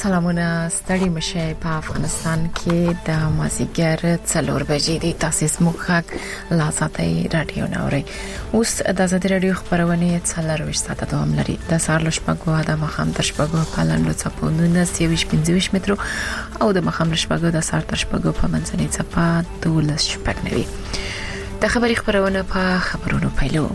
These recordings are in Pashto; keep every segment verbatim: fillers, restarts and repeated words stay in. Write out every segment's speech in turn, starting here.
سلامونه ستړي مشه په افغانستان کې د مازیګر څلور بجې د تاسیس مخک لاساتي رادیو نوري اوس د ازادي رادیو خبرونه څلور ساعته دوام لري د سهار لشپګو د مخام تر شپګو په لاندو چپونونه سیویش پنځويش مترو او د مخام لشپګو د سهار تر شپګو په منځنۍ چپا دولس شپګ نوي د خبري خبرونه په خبرونو پیلو.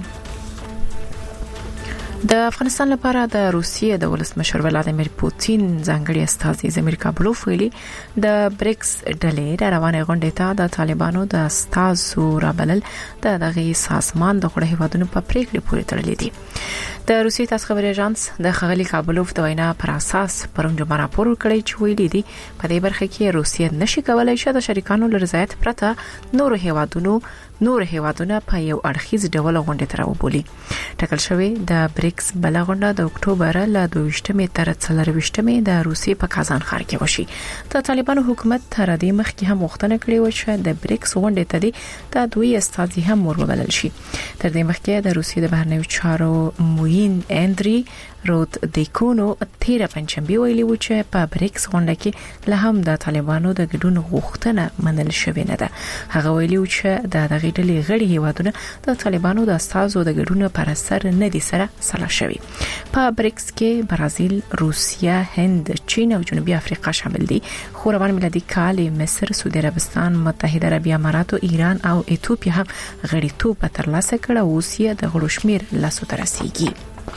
د افغانستان لپاره د روسیې د ولسمشر ولادیمیر پوتین ځانګړي استازي زمیر کابلوف ویلي د بریکس ډلې د روانه غونډې ته د طالبانو د استازو رابلل د دغه سازمان د غړو هیوادونو په پریکړه پورې تړلې دي. د روسیې تاسو خبري اژانس د خغلی کابلوف د وینا پر اساس پرون جمعه راپور کړی چې ویلي دي په دې برخه کې روسیې نشي کولای چې د شریکانو لرضایت پرته نور هیوادونو نور هیوادونه په یو اړخیز ډول غونډه تر وبولي. ټاکل شوی د بریکس بل غونډه د اکتوبر ل دویشتمې تر څلرويشتمې د روسیې په کازان ښار کې وشي. د طالبانو حکومت تر دې مخکې هم وختنه کړې و چې د بریکس غونډه ته د دوی استازي هم وربلل شي. تر دې مخکې د روسیې د بهرنیو چارو موین اندري رود دیکونو تیر پنځمبي ویلي و چې په بریکس غونډه کې له هم د طالبانو د ګډون غوښتنه منل شوې نه ده. هغه ویلي و چې د دغه ډلې غړي هیوادونه د طالبانو د استازو د ګډون پر اثر نه دي سره سلا شوي. په بریکس کې برازیل، روسیا، هند، چین او جنوبي افریقا شامل دي. خو روان میلادي کال مصر، سعودي عربستان، متحده عربي امارات، ایران او ایتوپیا هم غړیتوب ترلاسه کړ او اوس یې د غړو شمیر لاسو ته رسیدي.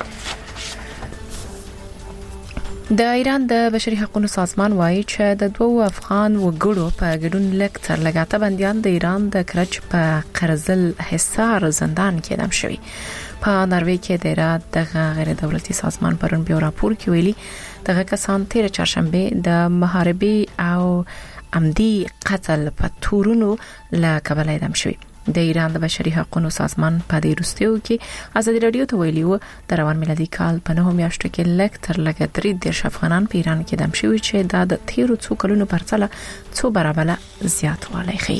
د ایران د بشري حقوقو سازمان وایي چې د دوه افغان وګړو په ګډون لک تر لګاته بنديان د ایران د کرچ په قرزل حصار زندان کې اعدام شوي. په ناروې کې د ایران د غیر دولتي سازمان پرون بیا راپور کې ویلي دغه کسان تیر چهارشنبه د محاربي او عمدي قتل په تورونو له کبله اعدام شوي. د ایران د بشري حقوقو سازمان په دې وروستیو کې ازادي رادیو ته ویلي و د روان میلادي کال په نهمه میاشت کې لک تر لګ درې دیرش افغانان په ایران کې اعدام شوي چې دا د تیرو څو کلونو پرتله څو برابر زیات والی ښيي.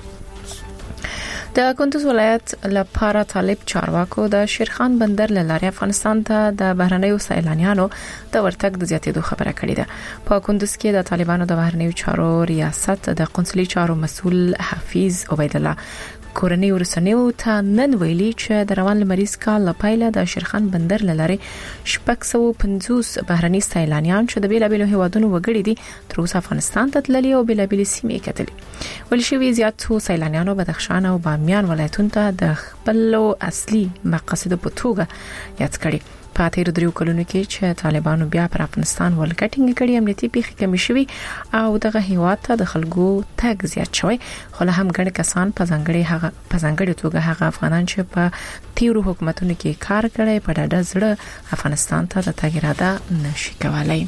د کندوز ولایت لپاره طالب چارواکو د شیرخان بندر لاره افغانستان ته د بهرنیو سیلانیانو د ورتګ د زیاتېدو خبره کړې ده. په کندوز کې د طالبانو د بهرنیو چارو ریاست د قونسلي چارو مسول حفیظ عبید الله کورنۍ ورسنیو ته نن ویلي چې د روان لمریز کال لپاره د شیرخان بندر لاره شپږ سوه پنځوس بهرني سیلانیان چې د بیلابیلو هیوادونو وګړي دي تر اوسه افغانستان ته تللي او بیلابیلې سیمې کتلې. ول شوی زیات څو سیلانیانو بدخشان او بامیان ولایتونو ته د خپل اصلي مقاصد په توګه یاد کړي. په تیر دریو کلونو کې چې طالبانو بیا پر افغانستان ولکټینګ کړي امنیتي پیښې کمی شوي او دغه هیواد ته د خلکو تګ زیات شوی. خو له هم ګڼ کسان په ځانګړي هغه په ځانګړي توګه هغه افغانان چې په تیرو حکومتونو کې کار کړی په ډاډه زړه افغانستان ته د تګ اراده نشي کولای.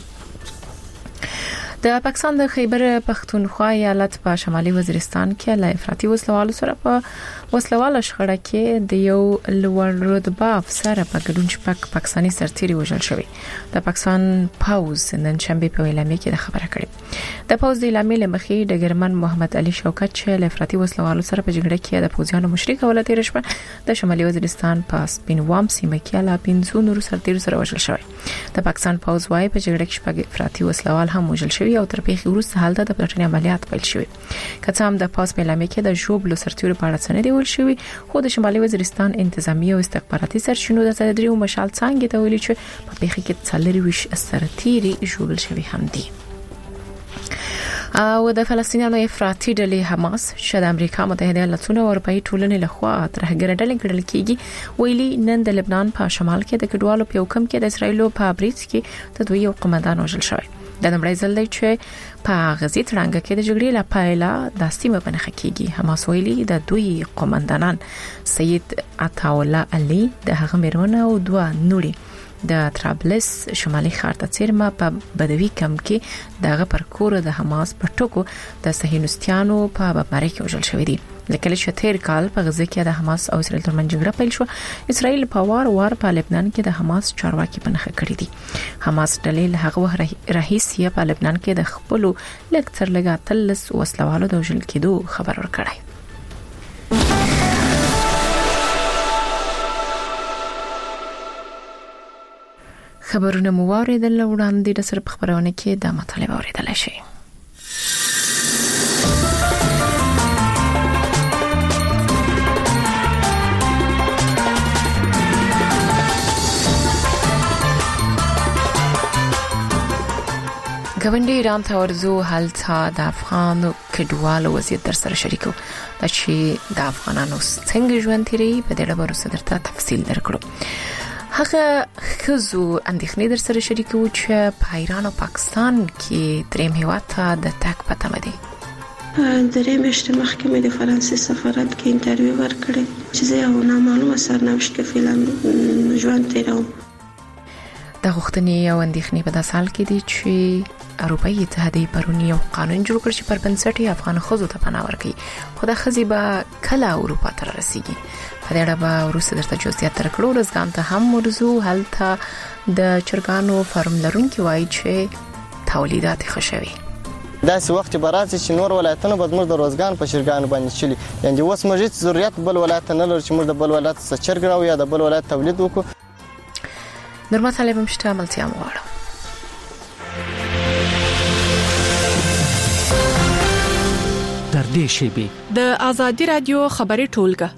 د پاکستان د خیبر پختونخوا ایالت په شمالي وزیرستان کې له افراطي وسلوالو سره په وسلواله شخړه کې د یو لوړ رتبه افسر په ګډون شپږ پاکستاني سرتیري وژل شوی. د پاکستان پاوز نن شنبه په اعلامیه کې خبره کړې. د پاوز د اعلامیې لمخې د ګرمن محمد علي شوکت چې له افراطي وسلوالو سره په جګړه کې د پوځیانو مشرک ولته رشوه د شمالي وزیرستان په سپینوام سیمه کې لا پنځه نور سرتیري سره وژل شوی. د پاکستان پاوز وايي په جګړه کې شپږ افراطي وسلوال هم وژل شوی او تر پیښې وروسته حالت د پلټنې عملیات پیل شوی. کڅ هم د پاس په اعلامیه کې د جوبلو سرتیرو په اړه څه نه دی ویل شوی. خو د شمالي وزیرستان انتظامی او استخباراتي سرچینو د صدري او مشال څنګه ته ویلي چې په پیښه کې څلرويش سرتیري جوړل شوی هم دي. او د فلسطینیانو افراطي ډلې حماس چې د امریکا متحده ایالاتونو او اروپאי ټولنې لخوا ترهګر ډلې ګڼل کیږي ویلي نن د لبنان په شمال کې د کډوالو په حکم کې د اسرایل په بریټ کې د دوی یو قومندان وژل شوی. د نړۍ ځل دی چې په غزي ترانګه کې د جګړې لپاره د سیمه بنخه کیږي. حماس ویلي د دوی قومندانان سید عطاالله علي د هغه میرمن او دوه نوري د ترابلس شمالي ښار ته چیرمه په بدوي کم کې دغه پرکور د حماس په ټکو د صهیونستانو په بمبارۍ کې وژل شوی دي. لکه چې تیر کال په غزه کې د حماس او اسرائیل ترمنځ جګړه پیل شو اسرائیل په وار وار په لبنان کې د حماس چارواکي بنخه کړی دي. حماس ډلې له هغه رئیسیه په لبنان کې د خپل لکتر لګاتلس وسلوالو د وژل کېدو خبر ورکړی. خبرونه مو واردل وړاندې د سر په خبرونه کې د مطالبه اوریدل شي. ګوندې ایران ته ورزو هلته د افغان کډوالو وضعیت در سره شریکو چې د افغانانو څنګه ژوند تیری په دې اړه ورسره درته تفصیل درکړو. هغه خزو اندېښنې در سره شریکو چې په ایران او پاکستان کې دریم هیواد ته د تک پته مده. درې میاشتې مخکې مې د فرانسې سفارت کې انټرویو ورکړی چې زه یو نامعلومه سرنوشت کې فعلا ژوند تیروم. د غوښتنې او اندېښنې په داسې حال کې دي چې اروپאי اتحادیه پرونی یو قانون جوړ کړ چې پر بنسټ افغان خزو ته پناه ورکړي. خو د خزي به کله اروپا ته رسیدي په دې اړه به ورسره درته جزئیات درکړو. رزګان ته هم ورزو هلته د چرګانو فارم لرونکي وایي چې تولیدات خوشوي. داسې وخت به راځي چې نور ولایتونه به موږ د روزګان په چرګانو باندې چلی، یعنی اوس موږ هیڅ ضرورت بل ولایت نه لرو چې موږ د بل ولایت څخه چرګ راو یا د بل ولایت تولید وکړو. نرمه طالب مشته عملتیا مواړو. در دې شیبه د ازادي رادیو خبري ټولګه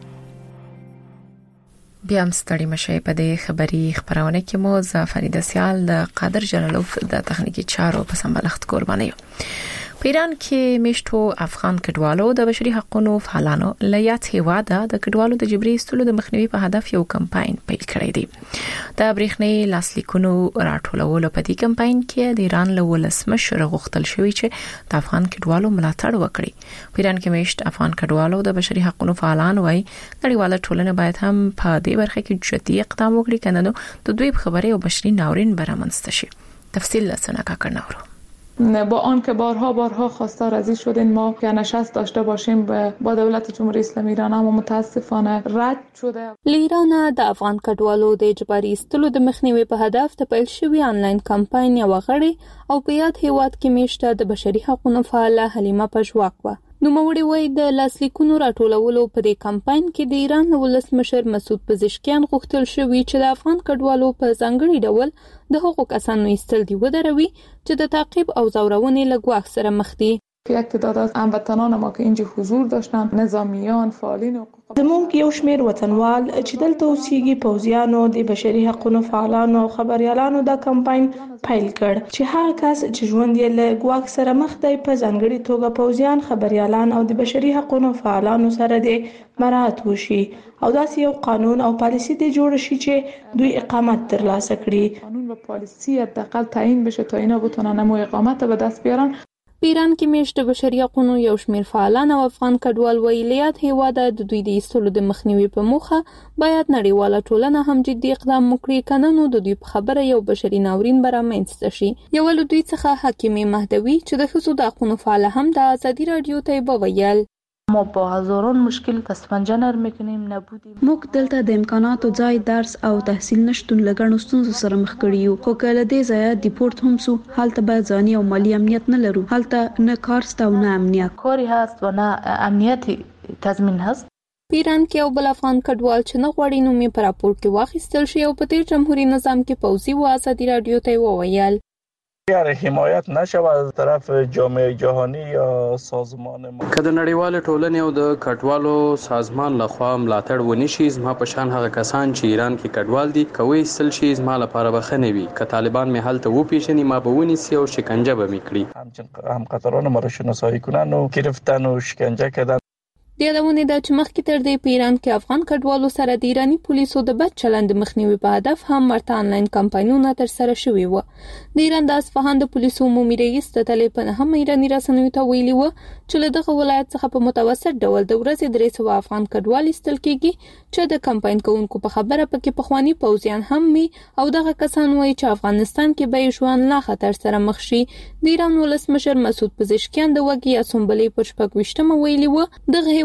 بیا هم ستړي مشه په دې خبري خبرونه کې مو زفریده سیال د قادر جلالوف د تخنیکی چارو په سمبلخت قرباني یو. په ایران کې میشتو افغان کډوالو د بشري حقوقو فعالانو لیات هیواده د کډوالو د جبري استولو د مخنیوي په هدف یو کمپاین پیل کړی دی. د برېښنۍ لاسلیکونو راټولولو په دې کمپاین کې د ایران له ولسمشر غوښتل شوی چې د افغان کډوالو ملاتړ وکړي. په ایران کې میشت افغان کډوالو د بشري حقوقو فعالان وایي نړیواله ټولنه باید هم په دې برخه کې جدي اقدام وکړي کنه نو د دوی خبرې او بشري ناورین برآمدسته شي. تفصیل لسنا کا کرناورو. با آنکه بارها بارها خواستار از این شدیم ما که نشست داشته باشیم با دولت جمهوری اسلامی ایران، اما متاسفانه رد شده. لیران د افغان کډوالو د اجباري استلو د مخنیوي په هدف د پیل شوی آنلاین کمپاین یو غړي او په یاد هیواد کې میشته د بشري حقوقو فعاله حلیمه پژواک و. نو موړي وای د لاسلیکونو راټولولو په دې کمپاین کې د ایران ولسمشر مسعود پزشکیان غوښتل شوی چې د افغان کډوالو په ځانګړي ډول د حقوقو کسانو ایستل دی ودروي چې د تعقیب او زورونې له ګواښ سره مخ دي. یک تعداد از هموطنان ما که اینجا حضور داشتن، نظامیان، فعالین حقوق، زموږ یو شمیر وطنوال چې دلته اوسېږي پوځیانو د بشري حقوقو فعالانو او خبريالانو دا کمپاین پیل کړ چې هر کس چې ژوند یې له ګواښ سره مخ دی په ځانګړي توګه پوځیان، خبريالان او د بشري حقوقو فعالانو سره د مراعات وشي او داسې یو قانون او پالیسی دی جوړ شي چې دوی اقامت ترلاسه کړي. قانون و پالیسی حداقل تعیین بشه تا اینا بتونن مو اقامت به دست بیارن. په ایران کې میشته بشري حقوقو یو شمیر فعالان او افغان کډوال ویلیات هیواده د دوی د ایستلو د مخنیوي په موخه باید نړیواله ټولنه هم جدي اقدام وکړي کنه نو د دوی په خبره یو بشري ناورین برآمدسته شي. یو له دوی څخه حکیمه مهدوی چې د ښځو د حقوقو فعال هم د ازادي رادیو ته وویل ما با هزاران مشکل تسپنجنر میکنیم نبودیم. موږ دلته د امکاناتو ځای درس او تحصیل نشټون لګڼو ستونزو سره مخ کړي یو خو کله دې ځای ډیپورت هم سو حالت باید ځاني او مالی امنیت نه لرو. حالت نه کارست او نه امنیت کاری هست و نه امنیت تضمین هست. ایران کې یو بل افغان کډوال چې نه غوړي نو می پر راپور کې واخیستل شي او په تیر جمهوریت نظام کې پوځي او ازادي رادیو ته وویل اگر حمایت نشه از طرف جامعه جهانی یا سازمان ما که د نړیوال ټولنې او د کډوالو سازمان لخوا ملاتړ ونشي زما په شان هغه کسان چې ایران کې کډوال دي کوي سل شي زما لپاره بخنه وي که طالبان می حالت و پیشنی ما به ونیسي او شکنجه به میکړي. هم قطران ما رو شناسایی کنن و گرفتن و شکنجه کردن. د یادونه د چې مخکې تر دې په ایران کې افغان کډوالو سره د ایرانی پولیسو د بد چلند مخنیوي په هدف هم ورته آنلاین کمپاینونه تر سره شوي و. د ایران د اصفهان د پولیسو عمومي رئیس د طالبان هم ایرانی رسنیو ته ویلي و چې له دغه ولایت څخه په متوسط ډول د ورځې درې سوه افغان کډوال ایستل کېږي چې د کمپاین کوونکو په خبره پکې پخوانی پوځیان هم می او دغه کسان وایي چې افغانستان کې به ژوند لا خطر سره مخ شي. د ایران ولسمشر مسعود پزشکیان د وګړي اسمبلی پر شپږ ویشتمه ویلي و دغه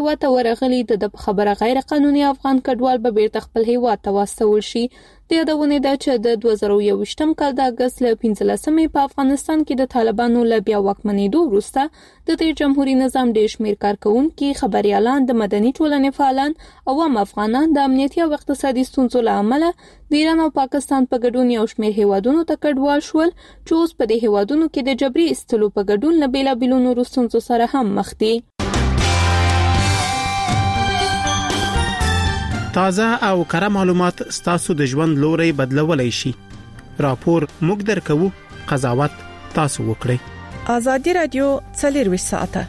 هیواد ته ورغلي د خبره غیر قانوني افغان کډوال به بیرته خپل هیواد ته واستول شي. د یادونه ده چې د دوه زره یوویشتم کال د اگست له پنځلسمې په افغانستان کې د طالبانو له بیا واکمنېدو وروسته د تیر جمهوریت نظام ډېر شمېر کارکونکي، خبريالان، د مدني ټولنې فعالان او عام افغانان د امنیتي او اقتصادي ستونزو له امله د ایران او پاکستان په ګډون یو شمېر هیوادونو ته کډوال شول چې اوس په دې هیوادونو کې د جبري ایستلو په ګډون له بیلابېلو نورو ستونزو سره هم مخ دي. تازه او کره معلومات ستاسو د ژوند لوري بدلولای شي. راپور موږ درکو، قضاوت تاسو وکړئ. آزادي رادیو څلور ساعته.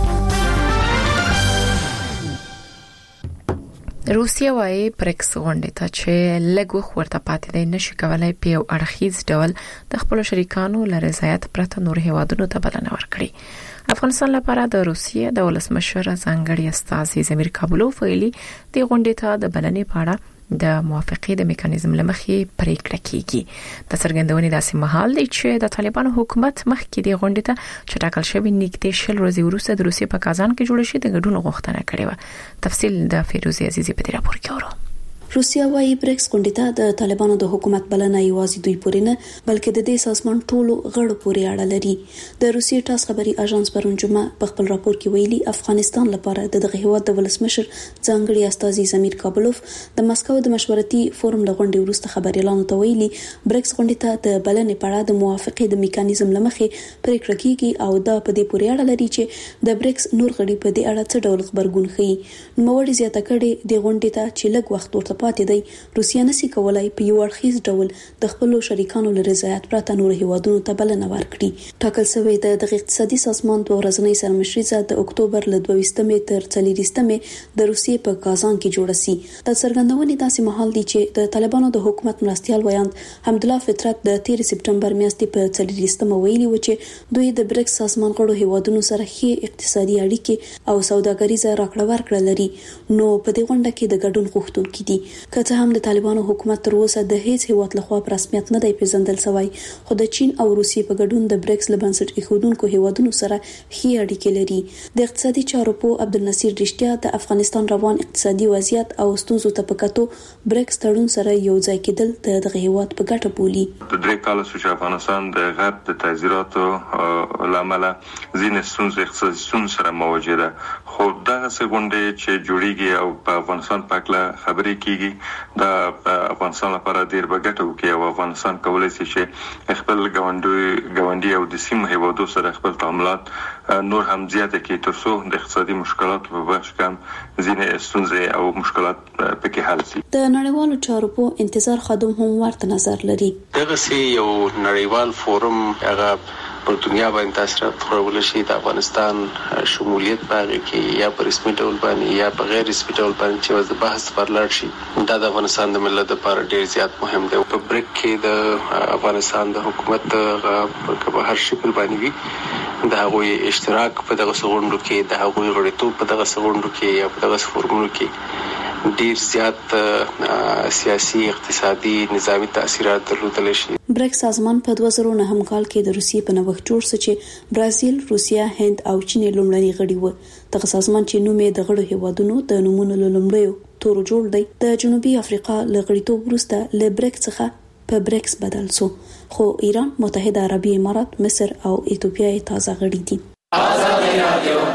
روسیه وايي برکس غونډه ته چې لږ وخت ورته پاتې دی نشي کولای په یو اړخیز ډول د خپل شریکانو له رضایت پرته نور هیوادونو ته بلنه ورکړي. افغانستان لپاره د روسیې د ولسمشر ځانګړي استازي زمیر کابلوف ویلي د غونډې ته د بلنې په اړه د موافقې د میکانیزم لمخې پریکړه کیږي. د څرګندونې داسې مهال دی چې د طالبانو حکومت مخکې د غونډې ته چې ټاکل شوی نږدې شل ورځې وروسته د روسیې په کازان کې جوړ شي د ګډون غوښتنه کړې و. تفصیل د فیروزي عزیزي په دې راپور کې اورو. روسیا وايي برکس غونډې ته د طالبانو د حکومت بلنه یوازې دوی پورې نه بلکې د دې سازمان ټولو غړو پورې اړه لري. د روسیې ټاس خبري اژانس پرون جمعه په خپل راپور کې ویلي افغانستان لپاره د دغه هیواد د ولسمشر ځانګړي استازي زمیر کابلوف د مسکو د مشورتي فورم له غونډې وروسته خبريالانو ته ویلي برکس غونډې ته د بلنې په اړه د موافقې د میکانیزم لمخې پریکړه کیږي او دا په دې پورې اړه لري چې د برکس نور غړي په دې اړه څه ډول خبرګون ښيي. نوموړي زیاته کړې د غونډې ته چې لږ وخت ورته پاتې دی روسیا نشي کولای په یو اړخیز ډول د خپل شریکانو له رضایت پرته نور هیوادونو ته بلنه ورکړي. ټاکل شوی د اقتصادي سازمان د ورځنۍ سرمشري د اکتوبر له دوه ویشتمې تر څلورویشتمې د روسیې په کازان کې جوړ شي. د څرګندونې داسې مهال دی چې د طالبانو د حکومت مرستيال ویاند حمدالله فطرت د تیر سپټمبر میاشتې په څلورویشتمه ویلي و چې دوی د برکس سازمان غړو هیوادونو سره ښې اقتصادي اړیکې او سوداګریزه راکړه ورکړه لري. نو په دې غونډه کې د ګډون غوښتونکي دي. که هم د طالبانو حکومت تر اوسه د هیڅ هیواد لخوا په رسمیت نه دی پیژندل شوی خو د چین او روسیې په ګډون د برکس لبنسټ ایښودونکو هیوادونو سره ښې اړیکې لري. د اقتصادي چارو په عبدالنصیر رښتیا د افغانستان روان اقتصادي وضعیت او ستونزو ته په کتو برکس تړون سره یو ځای کېدل د دغه هیواد په ګټه بولي. د درې کال چې افغانستان د غرب د تعزیراتو لامل ځینې ستونزې اقتصادي ستونزې سره مواجه ده خو دغه څنګه چې جوړیږي او په افغانستان په اړه خبرې کیږي دا افغانستان لپاره ډیر بګټه وکي او افغانستان کولای شي چې خپل ګاونډي ګاونډي او د سیمه هیوادو سره خپل تعاملات نور هم زیاته کړي ترڅو د اقتصادي مشکلاتو په برخه کې ځینې ستونزې او مشکلات پکې حل شي. د نړیوالو چارو په انتظار خادم هم ورته نظر لري. دغه سي یو نړیوال فورم هغه په دنیا باندې تاثیرات خورول شي د افغانستان شمولیت باندې کې یا په رسمي ډول باندې یا په غیر رسمي ډول باندې چې د بحث پر لاړ شي دا د افغانستان د ملت لپاره ډیر زیات مهم دی. په بریک کې د افغانستان د حکومت په هر شکل باندې وي د هغوی اشتراک په دغه سغونډو کې د هغوی غړیتوب په دغه سغونډو کې یا په دغه فورمونو کې ډیر زیات سیاسي اقتصادي نظامی تاثیرات درلودل شي. برکس سازمان په دوه زره نهم کال کې د روسیې په نوښت جوړ شو چې برازیل، روسیا، هند او چین لومړني غړي وو. دغه سازمان چې نوم یې د غړو هیوادونو د نومونو لومړیو تورو جوړ دی د جنوبي افریقا له غړیتوب وروسته له برکس څخه په برکس بدل شو خو ایران، متحده عربي امارات، مصر او ایتوپیا یې تازه غړي دي. آزادي رادیو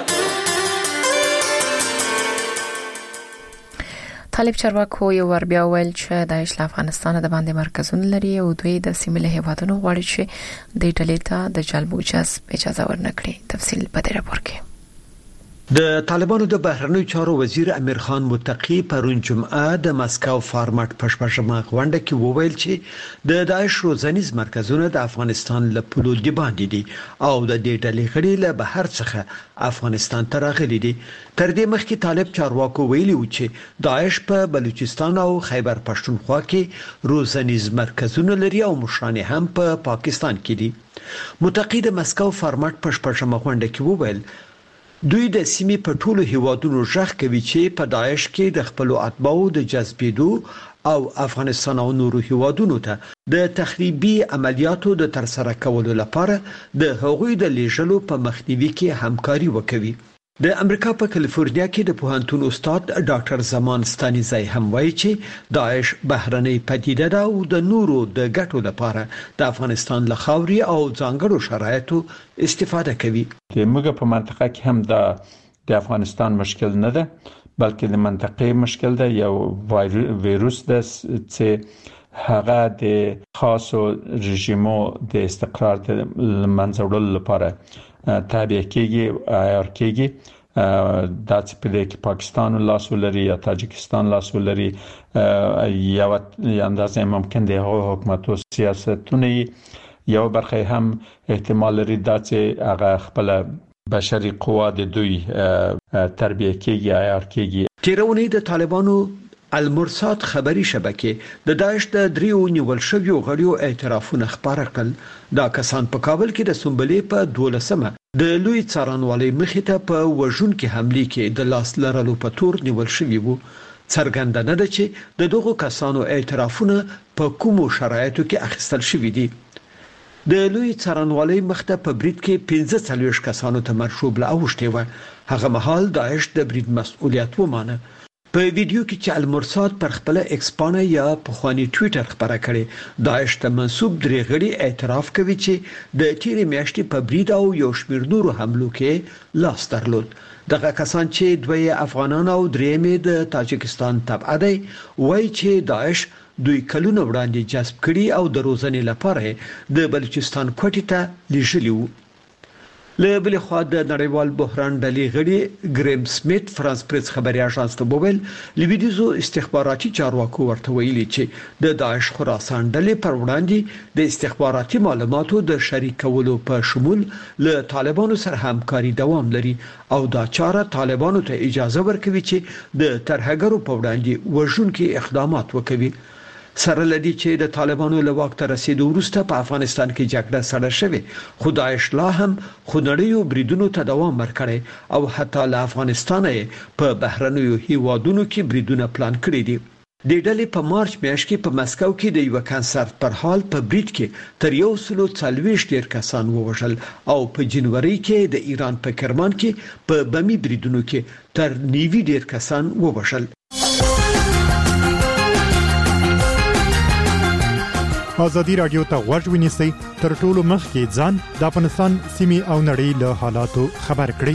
طالب چارواکو یو ور بیا ویل چې داعش له افغانستان د باندې مرکزونه لري او دوی د سیمې له هیوادونو غواړي چې د ډلې ته د جلب او جذب اجازه ورنکړي. تفصیل په دې راپور کې. د طالبانو د بهرنیو چارو وزیر امیر خان متقی پرون جمعه د مسکو فارمټ پښپښمه غونډه کې وویل چې د داعش روزنیز مرکزونه د افغانستان له پلو دی باندې دي او د دې ډلې غړي له بهر څخه افغانستان ته راغلي دي. تر دې مخکې طالب چارواکو ویلي و چې داعش په بلوچستان او خیبر پښتونخوا کې روزنیز مرکزونه لري او مشران هم په پا پاکستان کې دي. متقی د مسکو فارمټ پښپښمه غونډه کې وویل دوی د سیمې په ټولو هیوادونو ژغ کوي چې په داعش کې د خپل اتباعو د جذبېدو او افغانستان او نورو هیوادونو ته د تخریبي عملیاتو د ترسره کولو لپاره د هغوی د لیږلو په مخنیوي کې همکاري وکوي. د امریکا په کالیفورنیا کې د پوهنتون استاد ډاکټر زمان ستانیزای هم وایي چې داعش بهرنۍ پدیده ده او د نورو د ګټو لپاره د افغانستان له خاوري او ځانګړو شرایطو استفاده کوي. موږ په منطقه کې هم د د افغانستان مشکل نه ده بلکې د منطقې مشکل ده. یو ویروس ده چې هغه د خاصو رژیمو د استقرار د منځوړلو لپاره تابع کېږي عیار کېږي. دا چې په دې کې پاکستان لاس ولري یا تاجکستان لاس ولري یا اندازې ممکن دی حکومتو سیاستونه یو برخه هم احتمال لري دا چې هغه خپل بشري قوا د دوی تربیه کېږي عیار کېږي. تیرونی د طالبانو المرصاد خبري شبکې د داعش د دریو نیول شویو غړیو اعترافونه خبره کړل. دا کسان په کابل کې د سنبلې په دولسمه د لوی څارنوالۍ مخې ته په وژونکو حمله کې د لاس لرلو په تور نیول شوی وو. څرګنده نه ده چې د دغو کسانو اعترافونه په کومو شرایطو کې اخیستل شوی دي. د لوی څارنوالۍ مخته په برید کې پنځه څلوېښت کسانو ته مرشوب لا اوښتي و. هغه مهال داعش د برید مسؤلیت ومانه. په ویډیو کې چې المرصاد پر خپل ایکس پاڼه یا په خواني ټوئیټر خبره کړې داعش ته منسوب درې غړي اعتراف کوي چې د تیرې میاشتې په برید او یو شمېر نورو حملو کې لاس درلود. دغه کسان چې دوی افغانان او درېمې د تاجکستان تبع دي وایي چې داعش دوی کلونه وړاندې جذب کړي او د روزنې لپاره د بلوچستان کوټې ته لیږلي وو. له بل خوا د نړیوال بحران ډلې غړي ګریم سمیت فرانس پریس خبري اژانس ته وویل لویدیزو استخباراتي چارواکو ورته ویلي چې د داعش خراسان ډلې پر وړاندې د استخباراتي معلوماتو د شریکولو په شمول له طالبانو سره همکاري دوام لري او دا چاره طالبانو ته اجازه ورکوي چې د ترهګرو په وړاندې وژونکي اقدامات وکړي. سره لدی چې د طالبانو له واک ته رسیدو وروسته په افغانستان کې جګړه سړه شوه خو داعش لا هم خونړیو بریدونو ته دوام ورکړي او حتی له افغانستان په بهرنیو هیوادونو کې بریدونه پلان کړي دي. د ډلې په مارچ میاشت کې په مسکو کې د یو کنسرت پر حال په برید کې تر یو سلو څلوېښت ډیر کسان ووژل او په جنوري کې د ایران په کرمان کې په بمي بریدونو کې تر نیوي ډیر کسان ووژل. ازادي رادیو ته غوږ ونیسئ تر ټولو مخکې ځان د افغانستان سیمې او نړۍ له حالاتو خبر کړئ.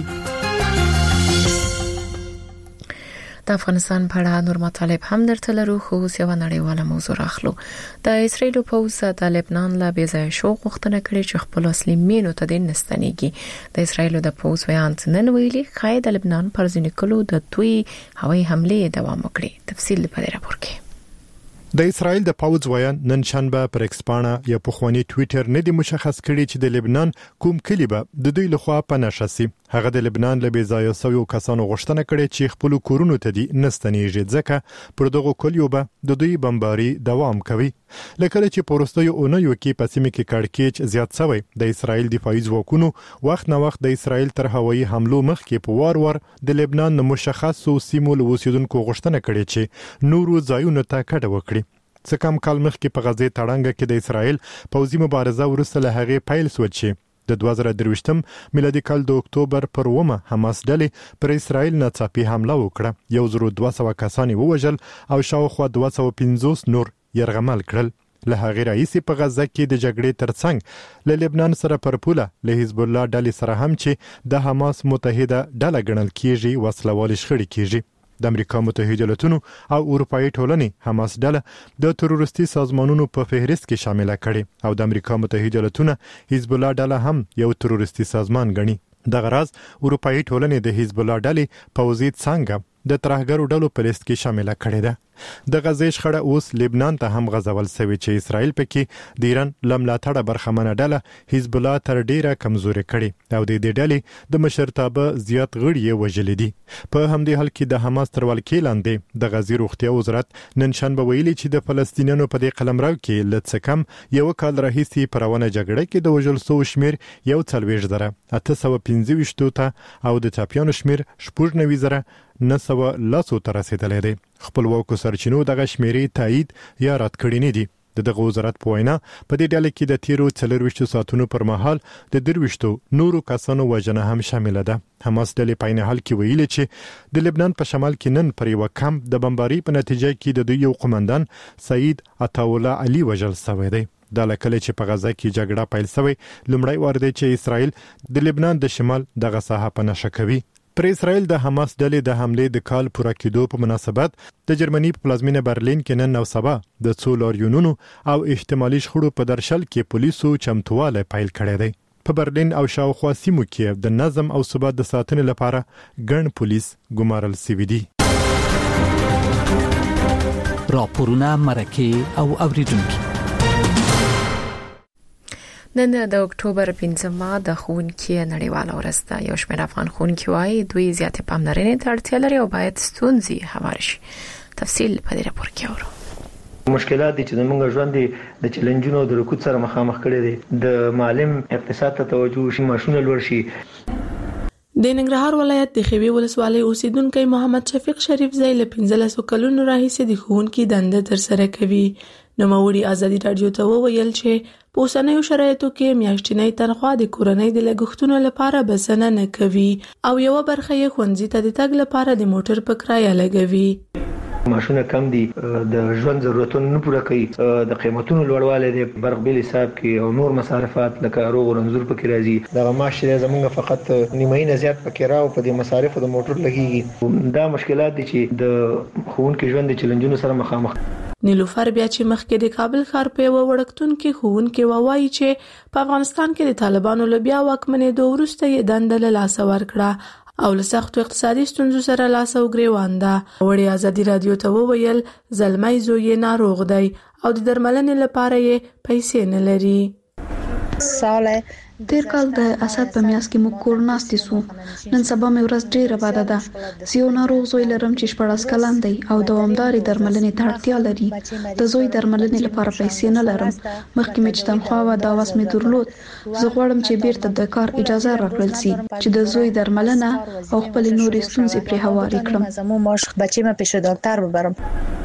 د افغانستان په اړه نور مطالب هم درته لرو خو یو نړیواله موضوع راخلو. د اسرایل پوځ د لبنان له بېځایه شو غوښتنه کړې چې خپل اصلي مینو ته د نستنېږي. د اسرایل د پوځ ویان نن ویلي خای د لبنان پر ځینې کلو د دوی هوایي حمله دوام وکړي. تفصیل په دې راپور کې. د اسرایل د پاوځ ویان نن شنبه پر ایکسپانا یا په خواني ټوئیټر نه دی مشخص کړي چې د لبنان کوم کلی به د دوی لخوا پناه شي. هغه د لبنان له بېځایه سویو کسانو غوښتنه کړې چې خپل کورونو ته دي نستنېږي ځکه پر دغه کلیو به د دوی بمباري دوام کوي. لکه چې پورستیو اونیو کې په سیمه کې کړکېچ زیات شوی د اسرایل دفاعي ځواکونو وخت نه وخت د اسرایل تر هوایي حملو مخکې په وار وار د لبنان مشخصو سیمو له اوسیدونکو غوښتنه کړې چې نورو ځایونو ته کډه وکړي. څه کم کال مخکې په غزې تړانګه کې د اسرایل پوځي مبارزه ورسته له هغې پیل شو چې د دوه زره درویشتم میلادي کال د اکتوبر پر اوومه حماس ډلې پر اسرایل ناڅاپي حمله وکړه. یو زر دوه سوه کسان ووژل او شاوخوا دوه سوه پنځوس نور یرغمل کړل. له هغې راهیسې په غزه کې د جګړې ترڅنګ له لبنان سره پر پوله له حزب الله ډلې سره هم چې د حماس متحده ډله ګڼل کیږي وسله والي شخړې کیږي. د امریکا متحده ایالاتونو او اروپאי ټولنې حماس ډله د تروریستي سازمانونو په فهرست کې شامل کړي او د امریکا متحده ایالاتونو حزب الله ډله هم یو تروریستي سازمان ګڼي. د غراز اروپאי ټولنې د حزب الله ډلې پوځي څنګه د ترهګرو ډلو په لیست کې شامل کړي ده. د غزې شخړه اوس لبنان ته هم غځول شوې چې اسرائیل پکې د ایران لملاتړه برخمنه ډله حزب الله تر ډیره کمزوري کړي او د دې ډلې د مشرتابه زیات غړي یې وژلي دي. په همدې حال کې د حماس تر ولکې لاندې د غزې روغتیا وزارت نن شنبه ویلي چې د فلسطینیانو په دې قلمرو کې له څه کم یو کال راهیسې په روانه جګړه کې د وژل شوو شمیر یو څلوېښت زره اته سوه پنځه ویشت ته او د ټاپیانو شمیر شپږ نوي زره نه سوه لسو ته رسیدلی دی. خپلواکو سرچینو دغه شمیرې تایید یا رد کړي نه دي. د دغه وزارت په وینا په دې ډله کې د تیرو څلرويشتو ساعتونو پر مهال د درويشتو نورو کسانو وژنه هم شامل ده. حماس ډلې په عین حال کې ویلي چې د لبنان په شمال کې نن پر یو کمپ د بمباري په نتیجه کې د دوی یو قومندان سعید عطاوله علي وژل شوی دی. دا لکه چې په غزا کې جګړه پیل شوی لومړی وار دی چې اسرائیل د لبنان د شمال دغه ساحه په نشه کوي. پر اسرائیل د حماس ډلې د حمله د کال پوره کېدو په مناسبت د جرمني په پلازمینه برلین کې نن نو سبا د څو لاریونونو او احتمالي شخړو په درشل کې پولیسو چمتواله پیل کړی دی. په برلین او شاوخوا سیمو کې د نظم او ثبات د ساتنې لپاره ګڼ پولیس ګمارل شوي دي. راپورونه مرکه او اوریدونکو. نن د اکتوبر پنځمه د ښوونکي نړیواله ورځ ده. یو شمېر افغان ښوونکي وايي دوی زیاتې پاملرنې ته اړتیا لري او باید ستونزې هوار شي. تفصیل په دې راپور کې اورو. مشکلات دي چې زموږ ژوند د چیلنجونو د رکود سره مخامخ کړي دي. د معلم اقتصاد ته توجه شي، ماشونه لوړ شي. د ننګرهار ولایت د خوي ولسوالۍ اوسیدونکو محمد شفیق شریف زئی له پنځلسو کلونو راهیسې د ښوونکي دنده تر سره کوي. نو موري ازادي رادیو ته وویل چې په اوسنیو شرایطو کې میاشتنۍ تنخوا د کورنۍ د لګښتونو لپاره بسنه نه کوي او یو برخه یې ښوونځي ته د تګ لپاره د موټر په کرایه لګوي. ماشونه کم دي، د ژوند ضرورتونه نه پوره کوي، د قیمتونو لوړوالی د برق بیل حساب کې او نور مصارفات لکه روغ رنځور پکې راځي. دا معاش چې زمونږ فقط نیمایي نه زیات پکې راو په دې مصارفو د موټر لګيږي. دا مشکلات دي چې د ښوونکي ژوند د چیلنجونو سره مخامخ. نیلوفر بیا چې مخکې د کابل ښار په یو وړکتون کې ښوونکي وایي چې په افغانستان کې د طالبانو له بیا واکمنېدو وروسته یې دنده له لاسه ورکړه او له سختو اقتصادي ستونزو سره لاس او ګریوان ده. وړي ازادي رادیو ته وویل زلمی زوی یې ناروغ دی او د درملنې لپاره یې پیسې نه لري. ساله تیر کال د اسد په میاس کې موږ کور ناستې سو. نن سبا مې ورځ ډیره بده ده. زه یو ناروغ زوی لرم چې شپږ کلن دی او دوامداري درملنې ته اړتیا لري. د زوی درملنې لپاره پیسې نه لرم. مخکې مې چې تنخوا و دا واس مې درلود. زه غواړم چې بیرته د کار اجازه راکړل شي چې د زوی درملنه او خپل نورې ستونزې پرې هواري کړم. زمو ماش بچیمه پیش دکتر ببرم.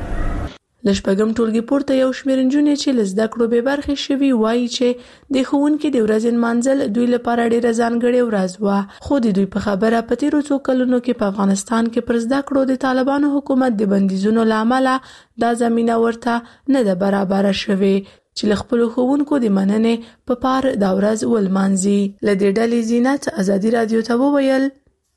لشپږم ټولګي پورته یو شمېر نجونې چې لزده کړو به برخه شوي وایي چې د ښوونکي د ورځې منځل دوی لپاره ډېره ځانګړې ورځ وه. خو د دوی په خبره په تیرو څو کلونو کې په افغانستان کې پر زده کړو د طالبانو حکومت د بندیزونو له امله دا زمینه ورته نه ده برابره شوې چې له خپلو ښوونکو د مننې په پار دا ورځ ولمانځي. له دې ډلې زینت ازادي رادیو ته وویل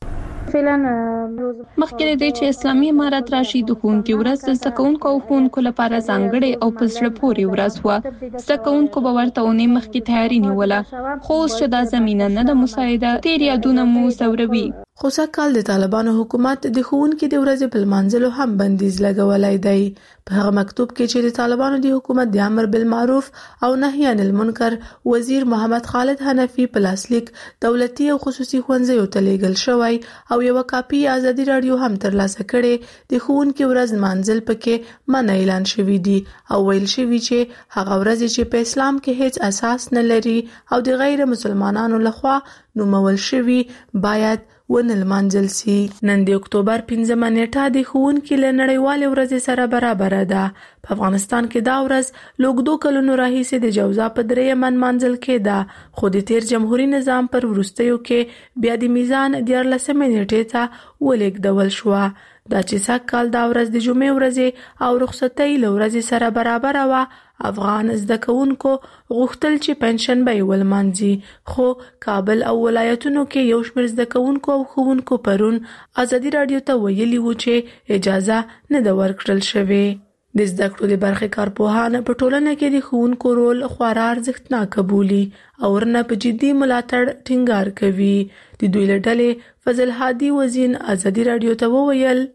مخکې د دې چې اسلامي امارت راشي د ښوونکي ورځ د زده کوونکو او ښوونکو لپاره ځانګړې او په زړه پورې ورځ وه. زده کوونکو به ورته اونۍ مخکې تیاری نیوله، خو اوس چې دا زمینه نه ده مساعده تیر یادونه مو ځوروي. خو سږکال د طالبانو حکومت د ښوونکي د ورځې په لمانځلو هم بندیز لګولی دی. په هغه مکتوب کې چې د طالبانو د حکومت د امر بالمعروف او نهي عن المنکر وزیر محمد خالد حنفي په لاسلیک دولتي او خصوصي ښوونځیو ته لیږل شوی او یو کاپي ازادي رادیو هم ترلاسه کړي. د ښوونکي ورځ لمانځل پکې منع اعلان شوی دی او ویل شوی چې هغه ورځ چې په اسلام کې هیڅ اساس نه لري او د غیر مسلمانانو لخوا نومول شوی باید ونه لمانځل سي. نن د اکتوبر پنځمه نیټه د ښوونکي له نړیوالې ورځې سره برابره ده. په افغانستان کې دا ورځ له اوږدو کلونو راهیسې د جوزا په درېیمه نمانځل کېده، خو د تیر جمهوري نظام پر وروستیو کې بیا د میزان دیارلسمې نیټې ته ولېږدول شوه. دا چې سږکال دا ورځ د جمعې ورځې او رخصتۍ له ورځې سره برابره وه، افغان زده کوونکو غوښتل چې پنجشنبه یې ولمانځي، خو کابل او ولایتونو کې یو شمېر زده کوونکو او ښوونکو پرون ازادي رادیو ته ویلي وو چې اجازه نه ده ورکړل شوې. د زده کړو د برخې کارپوهان په ټولنه کې د ښوونکو رول خورا ارزښتناک بولي او ورنه په جدي ملاتړ ټینګار کوي. د دوی له ډلې فضل هادي وزین ازادي رادیو ته وویل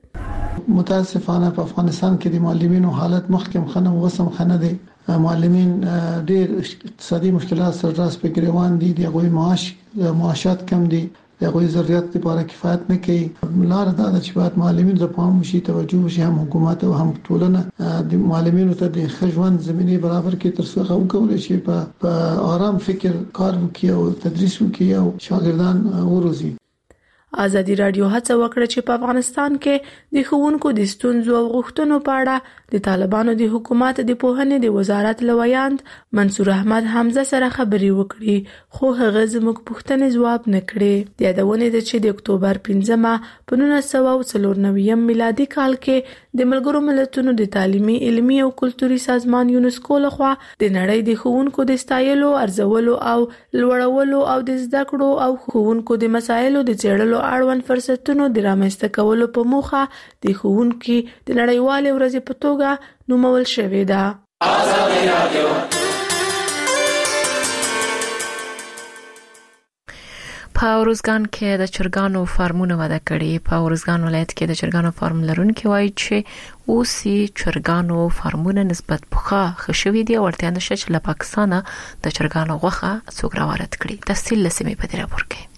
متاسفانه په افغانستان کې د معلمینو حالت مخکې خنه وسم خنه دي. معلمین ډېر اقتصادي مشکلات سره راس په ګریوان دي. د غوي معاش معاشات کم دي، د غوي ضرورت لپاره کفایت نه کوي. لار دا ده چې باید معلمین ته پام وشي، توجه وشي، هم حکومت او هم ټولنه د معلمینو ته د ښه زمينه برابر کړي تر څو هغه وکولای شي په آرام فکر کار وکړي او تدریس وکړي او شاګردان وروزي. ازادي رادیو هڅه وکړه چې په افغانستان کې د ښوونکو د ستونزو او غوښتنو په اړه د طالبانو د حکومت د پوهنې د وزارت لویاند منصور احمد حمزه سره خبري وکړي خو هغه زموږ پوښتنې ځواب نه کړې. د یادونه ده چې د اکتوبر پنځمه په نولس سوه څلور نوي میلادي کال کې د ملګرو ملتونو د تعلیمي علمي او کلتوري سازمان یونسکو لخوا د نړۍ د ښوونکو د ستایلو ارزولو او لوړولو او د زده کړو او ښوونکو د مسایلو د څېړلو اړوند فرصتونو د رامنځته کولو په موخه د ښوونکي د نړیوالې ورځې په توګه نومول شوې ده. ازادي رادیو په ارزګان کې د چرګانو فارمونه وده کړي. په ارزګان ولایت کې د چرګانو فارم لرونکي وایي چې اوسي چرګانو فارمونه نسبت پخا خشوي دي او ورته نشه چې له پاکستانه د چرګانو غوښه څوک راوړت کړي. تفصیل لسمه په دې راپور کې.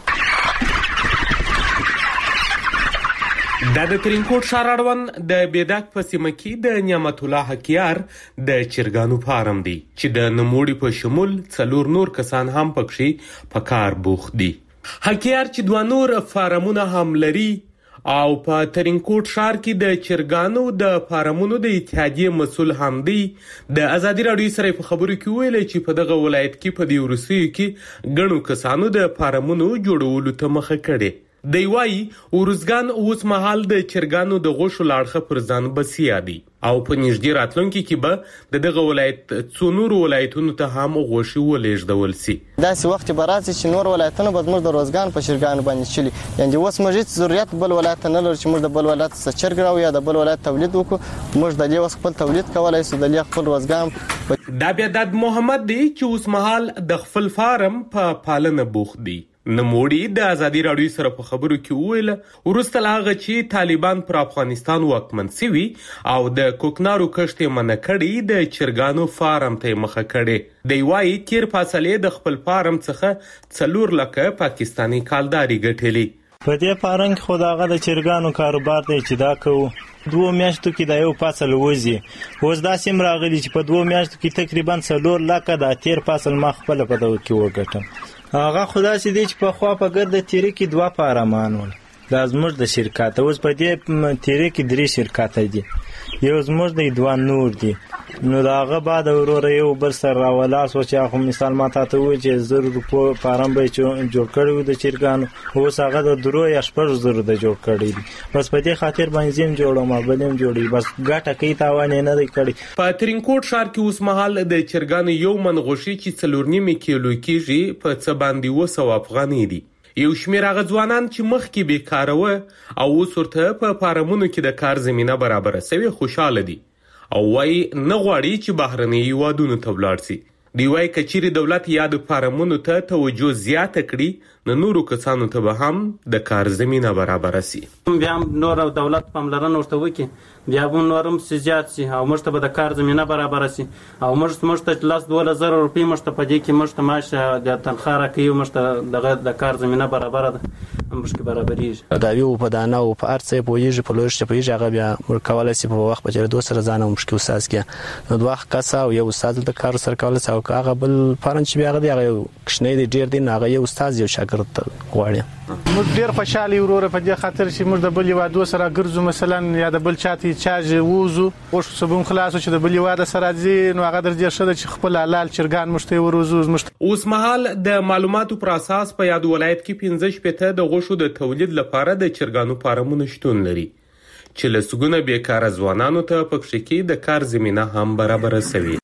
د ترینکوټ ښار اړوند د بیداک په سیمه کې د نعمت الله حکیار د چرګانو فارم دی چې د نموړي په شمول څلور نور کسان هم پکې په کار بوخت دي. حکیار چې دوه نور فارمونه هم لري او په ترینکوټ ښار کې د چرګانو د فارمونو د اتحادیې مسول هم دی. د ازادي رادیو سره په خبرو کې ویل چې په دغه ولایت کې په دې ورسې کې ګڼو کسانو د فارمونو جوړولو ته مخه کړې. دی وای ورزګان اوس مهال د چرګانو د غوښو لاړخه پر ځان بسیا دي او په نږدې راتلونکي کې به د دغه ولایت څو نور ولایتونو ته هم غوښي ولېږدول شي. داسې وخت به راځي چې نور ولایتونه به موږ د روزګان په چرګانو باندې چلی یعنی اوس موږ هیڅ ضرورت بل ولایت نه لرو چې موږ د بل ولایت څخه چرګ راو یا د بل ولایت تولید وکړو. موږ د دې وس خپل تولید کولای شو د خپل روزګان. دا بیا د محمد دی چې اوس مهال د خپل فارم په پالنه بوخت دی. نموړي د ازادي رادیو سره په خبرو کې ویل ورسته هغه چې طالبان پر افغانستان واکمن سوي او د کوکنارو کښت منع کړي د چرګانو فارم ته مخه کړي. دی وايي تیر فاصله د خپل فارم څخه څلور لکه پاکستانی کالداري ګټلي. په دې فارم کې خداغه د چرګانو کاروبار دی چې دا کوو دوه میاشتو کې دا یو فصل وځي. اوس دا سیم راغلی چې په دوه میاشتو کې تقریبا څلور لکه د تیر فصل ما خپل په دغه کې وګټم. هغه خدا سي دي چې په خوا په ګرد تیری کې دوا پارمان ول د زموږ د شرکت اوس په دې تیری کې درې شرکت دي یو زموږ د دوه نور دي نو داغه بعد ورور یو بل سره راولا سوچ هغه مثال ماته ته و چې زر روپو فارم به جوړ کړو د چرګانو اوس هغه د درو یا شپږ زر د جوړ کړی بس په دې خاطر باندې جوړم بلم جوړي بس ګټه کوي تاوان نه دی کړی. په ترینکوټ ښار کې اوس مهال د چرګانو یو من غوښي چې څلور نیمه کیلو کېږي په څه باندې وسو افغاني دي. یو شمیر هغه ځوانان چې مخکې بیکاره و او اوس ورته په فارمونو کې د کار زمينه برابر سوي خوشاله دي او وايي نه غواړي چې بهرني هیوادونو ته ولاړ شي. دی وايي کچېرې دولت یا د فارمونو ته توجه زیاته کړي نو نورو کسانو ته به هم د کار زمينه برابر شي. بیا نور دولت پاملرنه ورته وکړي بیا به نورم زیات شي او موږ ته به د کار زمينه برابر شي او موږ موږ ته لاس دوه زره روپۍ موږ ته پدې کې موږ ته معاش د تنخواه راکوي موږ ته دغه د کار زمينه برابر ده موږ کې برابرېږي. دا یو په دانه او په ارڅ په یوه په لوړ شي په یوه هغه بیا موږ کولای شي په وخت بچره دوه سره ځانو مشکل استاد کې نو دوه کسا او یو استاد د کار سره کولای شي او هغه بل فرنچ بیا هغه یو کښنه دی ډیر دی هغه یو استاد یو شاګرد غواړي. موږ ډیر خوشاله یو وروره په دې خاطر چې موږ د بل یوادو سره ګرځو مثلا یا د بل چاته چاج ووزو او سبون خلاصو چې د بل یواد سره ځي نو هغه درځي شته چې خپل حلال چرګان مشته وروزو. اوس مهال د معلوماتو پر اساس په یاد ولایت کې پنځه شپږ د غوښو د تولید لپاره د چرګانو فارمونه شتون لري چې لسګونه بیکاره ځوانانو ته په کښ کې د کار زمينه هم برابر شوي.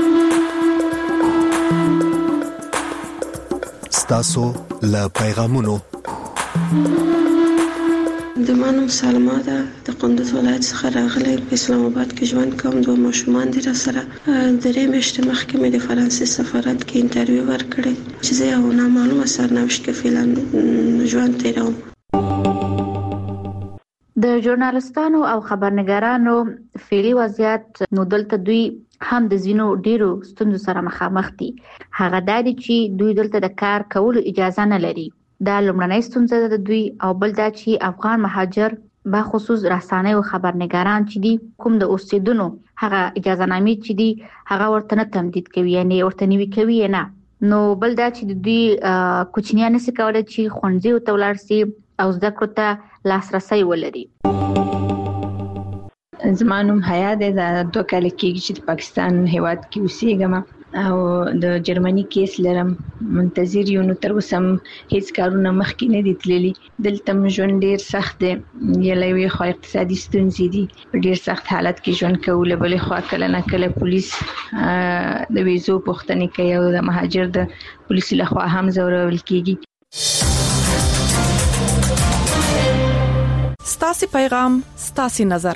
ستاسو له پیغامونو د مانم سلمہ ده د قندوز ولایت څخه راغلی په اسلام آباد کې ژوند کوم. دوه ماشومان دي را سره درې میاشتې مخکې مې د فرانسې سفارت کې انټرویو ورکړی چې زه یو نامعلومه سرنوشت کې فعلا ژوند تیروم. د ژورنالستانو او خبرنګارانو فعلي وضعیت نو دلته دوی هم د زینو ډیرو ستونزو سره مخامخ دي. هغه دا دي چې دوی دلته د کار کولو اجازه نه لري. دا لومړنۍ ستونزه ده د دوی او بل دا چې افغان مهاجر به خصوص رسانۍ او خبرنګاران چې دي کوم د اوسېدونو هغه اجازه نامې چې دي هغه ورته نه تمدید کوي یعنی ورته نیوي کوي نه. نو بل دا چې د دوی کوچنیان نشي کولای چې ښوونځي ته ولاړ شي او زده کړو ته لاسرسي ولري. زما نوم حیا ده، دا دوه کال کېږي چې د پاکستان هیواد کې اوسېږم او د جرمني کیس لرم. منتظر یو، نو تر اوسه هیڅ کارونه مخکې نه دي تللي. دلته ژوند ډېر سخت دی، یوې خوا اقتصادي ستونزې دي، په ډېر سخت حالت کې ژوند کوو. له بلې خوا کله نه کله پولیس د ویزو پوښتنې کوي او د مهاجر د پولیسو لخوا هم ځورول کېږي. ستاسو پیغام، ستاسو نظر.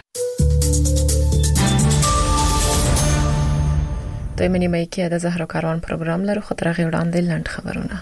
د منیمای کې د زهرو کاروان پروګرام لرو، خطر غي وړاندې لند خبرونه.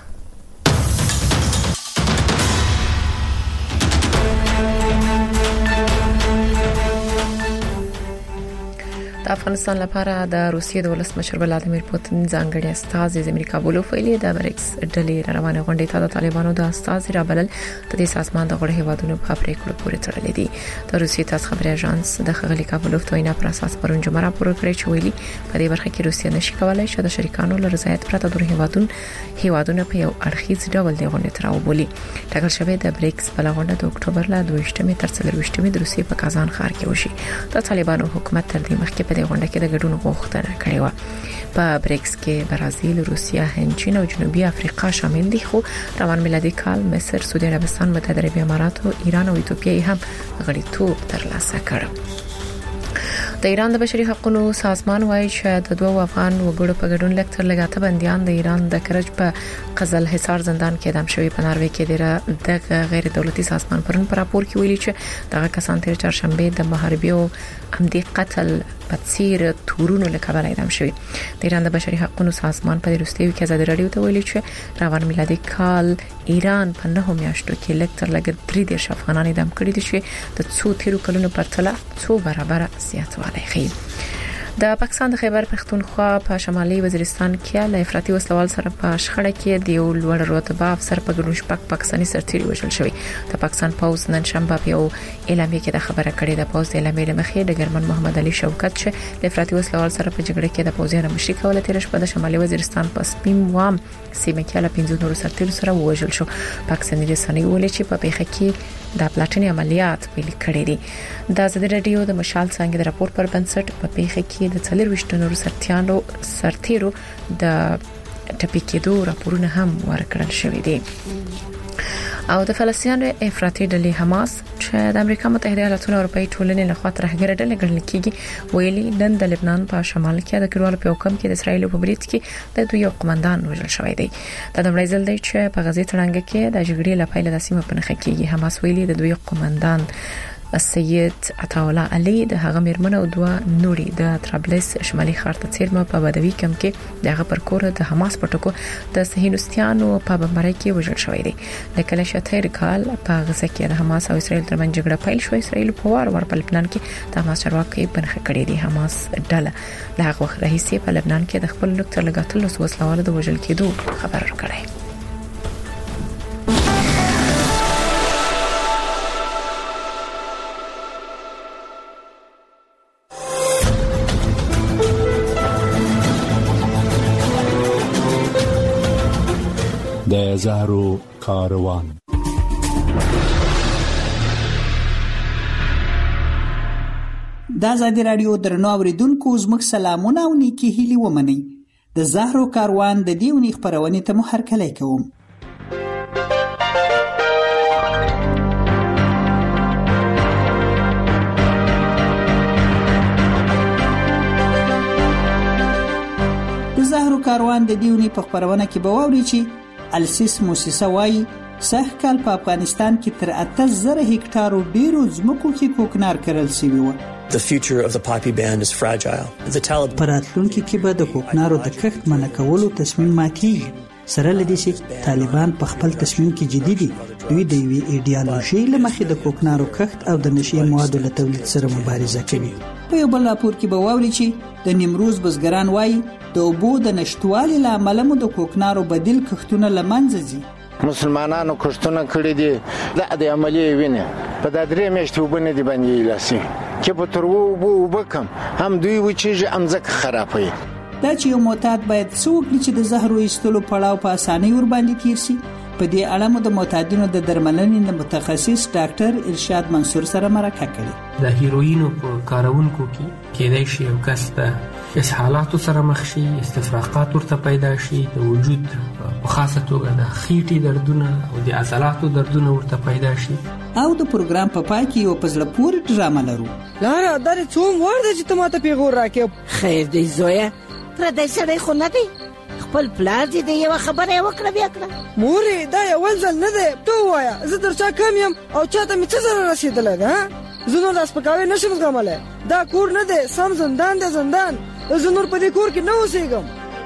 د افغانستان لپاره د روسیې د ولسمشر ولادیمیر پوتین ځانګړي استازي د امریکا بولو فعالی د بریکس ډلې روانه غونډې ته د طالبانو د استازي رابلل د دې سازمان د غړو هیوادونو په پریکړو پورې تړلې دي. د روسیې تاسو خبري اژانس د خغلی کابل وینا پر اساس پرون جمعه راپور کړی چې ویلي په دې برخه کې روسیه نشي کولای چې د شریکانو له رضایت پرته د هیوادونو هیوادونو په یو اړخیز ډول د غونډې تر وبولي. ټاکل شوی د بریکس په غونډه د اکتوبر له دویشتمې تر څلرویشتمې د روسیې په کازان ښار کې وشي. د طالبانو حکومت تر دې مخکې په دې غونډه کې د ګډون غوښتنه کړې و. په بریکس کې برازیل، روسیه، هند، چین او جنوبي افریقا شامل دي، خو روان میلادي کال مصر، سعودي عربستان، متحده عربي امارات، ایران او ایتوپیا هم غړیتوب ترلاسه کړ. د ایران د بشري حقوقو سازمان وايي چې د دوه افغان وګړو په ګډون لکتر لګاته بنديان د ایران د کرج په قزل حصار زندان کې اعدام شوی. په ناروې کې د غیر دولتي سازمان پرون پر راپور کې ویلي چې دغه کسان تیر چهارشنبه د محاربي او عمدي قتل په څیر تورونو له کبله اعدام شوی. د ایران د بشري حقوقو سازمان په وروستیو کې ازادي راډیو ته ویلي چې روان میلادي کال ایران په نهو میاشتو کې لکتر لګ درې دیرش افغانان اعدام کړي دي چې د څو تیرو کلونو پرتله څو برابر زیاتوالی ښیي. د پاکستان د خیبر پختونخوا په شمالي وزیرستان کې له افراطي وسلوال سره په شخړه کې د یو لوړ رتبه افسر په ګډون شپږ پاکستاني سرتیري وژل شوی. د پاکستان پوز نن شنبه په یو اعلامیه کې د خبره کړې ده. پوز د اعلامیې مخې د ګرمن محمد علي شوکت چې د افراطي وسلوال سره په جګړه کې د پوزیانو مشري کوله تیر شپه د شمالي وزیرستان په سپیم وام سیمه کې له پنځه نورو سرتیرو سره وژل شو. پاکستاني رسنۍ ویلي چې په پیښه کې د پلاټني عملیات پیل کړي دي. د ازادي راډیو د مشال څنګه د راپور پر بنسټ په پیښه کې د څلور وشتنورو سرتیانو سرتیرو د ټپي کېدو راپورونه هم ورکړل شوې دي. او د فلسطین افراطي ډلې حماس چې د امریکا متحده ایالاتونو او اروپאי ټولنې لخوا ترهګر ډلې ګڼل کېږي ویلي نن د لبنان په شمال کې د کډوالو په حکم کې د اسرایل په بریټ کې د دوی قومندان وژل شوی دی. دا د مړی ځل دی چې په غزې تړنګ کې د جګړې لپاره د سیمه په نخښه کېږي. حماس ویلي د دوی قومندان سید عطاولا علي د هغه میرمن او دوه نوري د طرابلس شمالي ښار ته چیرمه په بدوي کم کې دغه پر کور د حماس پټکو د صهیونستانو په بمبارۍ کې وژل شوی دی. د کله شتیر کال په غزه کې د حماس او اسرایل ترمنځ جګړه پیل شوه. اسرایل په وار ور په لبنان کې د حماس چارواکي بنخ کړي دي. حماس ډله له هغه وخت راهیسې په لبنان کې د خپل لکتر لګاتلو وسلوالو د وژل کېدو خبر ورکړي. د زهرو کاروان. د ازادي راډیو درنو اوریدونکو زموږ سلامونه او نیکی هیلې ومنئ. د زهرو کاروان د دې ونې خپرونې ته مو هرکلی کوم. د زهرو کاروان د دې ونې په خپرونه کې به واورئ چې السیس موسسه وايي سږ کال په افغانستان کې تر اته زره هکټارو ډیرو ځمکو کې کوکنار کرل شوی و. The future of the poppy band is fragile. The Taliban پراتلونکو کې به د کوکنارو د کښت منع کولو تصمیم ماتي. سره لدې چې طالبان په خپل تصمیم کې جدي دي. دوی د یوې ایډیالوژي له مخې د کوکنارو کښت او د نشي موادو له تولید سره مبارزه کوي. په یو بل راپور کې به واوري چې د نیمروز بزګران وایي د اوبو د نشټوالي له امله مو د کوکنارو بدیل کښتونه لمنځه ځي. مسلمانانو کښتونه کړي دي د عملی وینه په د درې میاشتې وبنه دي باندې لاسي چې په تر وو وبکم هم دوی و چې امزک خرابوي. دا چې یو معتاد باید څوک چې د زهرو ایستلو پړاو په اسانۍ ور باندې تیر شي په دې اړه مو د معتادینو د درملنې متخصص ډاکټر ارشاد منصور سره مرکه کړې. د هیروینو په کارونکو کې کېدای شي یو کس د اسهالاتو سره مخ شي، استفراقات ورته پیدا شي، د وجود په خاصه توګه د خېټې دردونه او د عضلاتو دردونه ورته پیدا شي. او د پروګرام په پای کې یو پزله پورې ډرامه لرو. لاره درې څوم ورده چې ته ماته پیغور راکې. خیر دی زویا، پردی سړی خو نه دی، خپل پلار دې د یو خبره وکړه بیا کړه. مورې دا یو ځل نه دی، ته وایا زه در چا کم یم او چاته مې څه ضرر رسېدلی ده؟ زه نور لاس پکاوی نشم زغملی، دا کور نه دی، سم زندان دی زندان. زه نور په دې کور کې نه اوسېږم.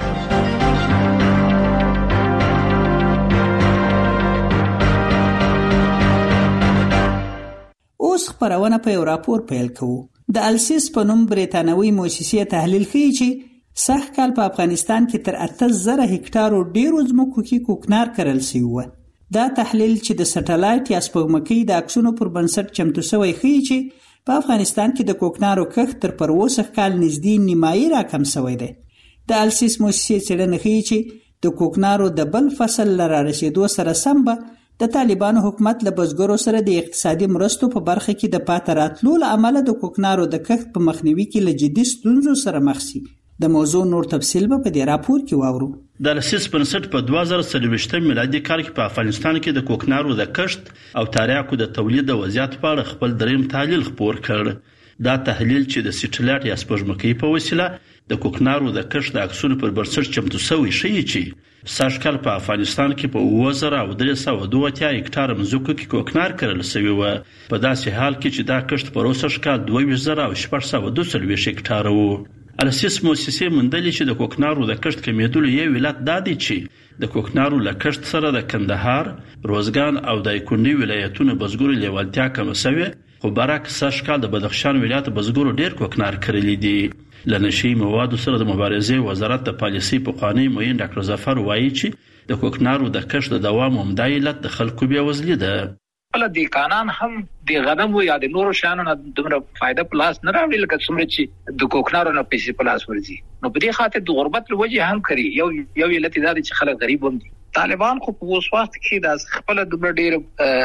اوس خپرونه په یو راپور پیل کوو. د السیس په نوم بریتانوي موسسې تحلیل ښیي چې سږ کال په افغانستان کې تر اته زره هکټارو ډیرو ځمکو کې کوکنار کرل شوی و. دا تحلیل چې د سټلایټ یا سپوږمکۍ د عکسونو پر بنسټ چمتو شوی ښیي چې په افغانستان کې د کوکنارو کښت تر پر اوسه کال نږدې نیمایي راکم شوی دی. د السیس موسسې څېړنه ښیي چې د کوکنارو د بل فصل له رارسېدو سره سم به د طالبانو حکومت له بزګرو سره د اقتصادي مرستو په برخه کې د پاتې راتلو له امله د کوکنارو د کښت په مخنیوي کې له جدي ستونزو سره مخ شي. د موضوع نور تفصیل به په دې راپور کې واورو. د السیس بنسټ په دوه زره څلوېښت میلادي کال کې په افغانستان کې د کوکنارو د کښت او تریاکو د تولید د وضعیت په اړه خپل دریم تحلیل خپور کړ. دا تحلیل چې د سټلایټ یا سپوږمکۍ په وسیله د کوکنارو د کښت د عکسونو پر بنسټ چمتو شوی ښیي چې سږ کال په افغانستان کې په اووه زره او درې سوه دوه اتیا هکټاره مځکو کې کوکنار کرل شوی و، په داسې حال کې چې دا کښت په اوسه کال دوه ویشت زره او شپږ سوه دوه څلوېښت هکټاره و. السیس موسسې موندلې چې د کوکنارو د کښت کمیدلو یو علت دا دی چې د کوکنارو له کښت سره د کندهار، روزګان او دایکنډي ولایتونو بزګرو لیوالتیا کمه شوې، خو برعکس سږ کال د بدخشان ولایت بزګرو ډیر کوکنار کړلی دي. له نشي موادو سره د مبارزې وزارت د پالیسي پخوانی معین ډاکټر ظفر وایي چې د کوکنارو د کښت د دوام عمده علت د خلکو بیوزلي ده. خپل د قانون هم د غنمو یا د نورو شیانو نه دومره فائدہ پلاس نه راوړي لکه څومره چې د کوکنارو نه پیسې پلاس ورځي. نو په دې خاطر د غربت له وجې هم کړي یو یو علت دا چې خلک غریب هم دي. طالبان خو په اوس وخت کې د خپل دومره ډیر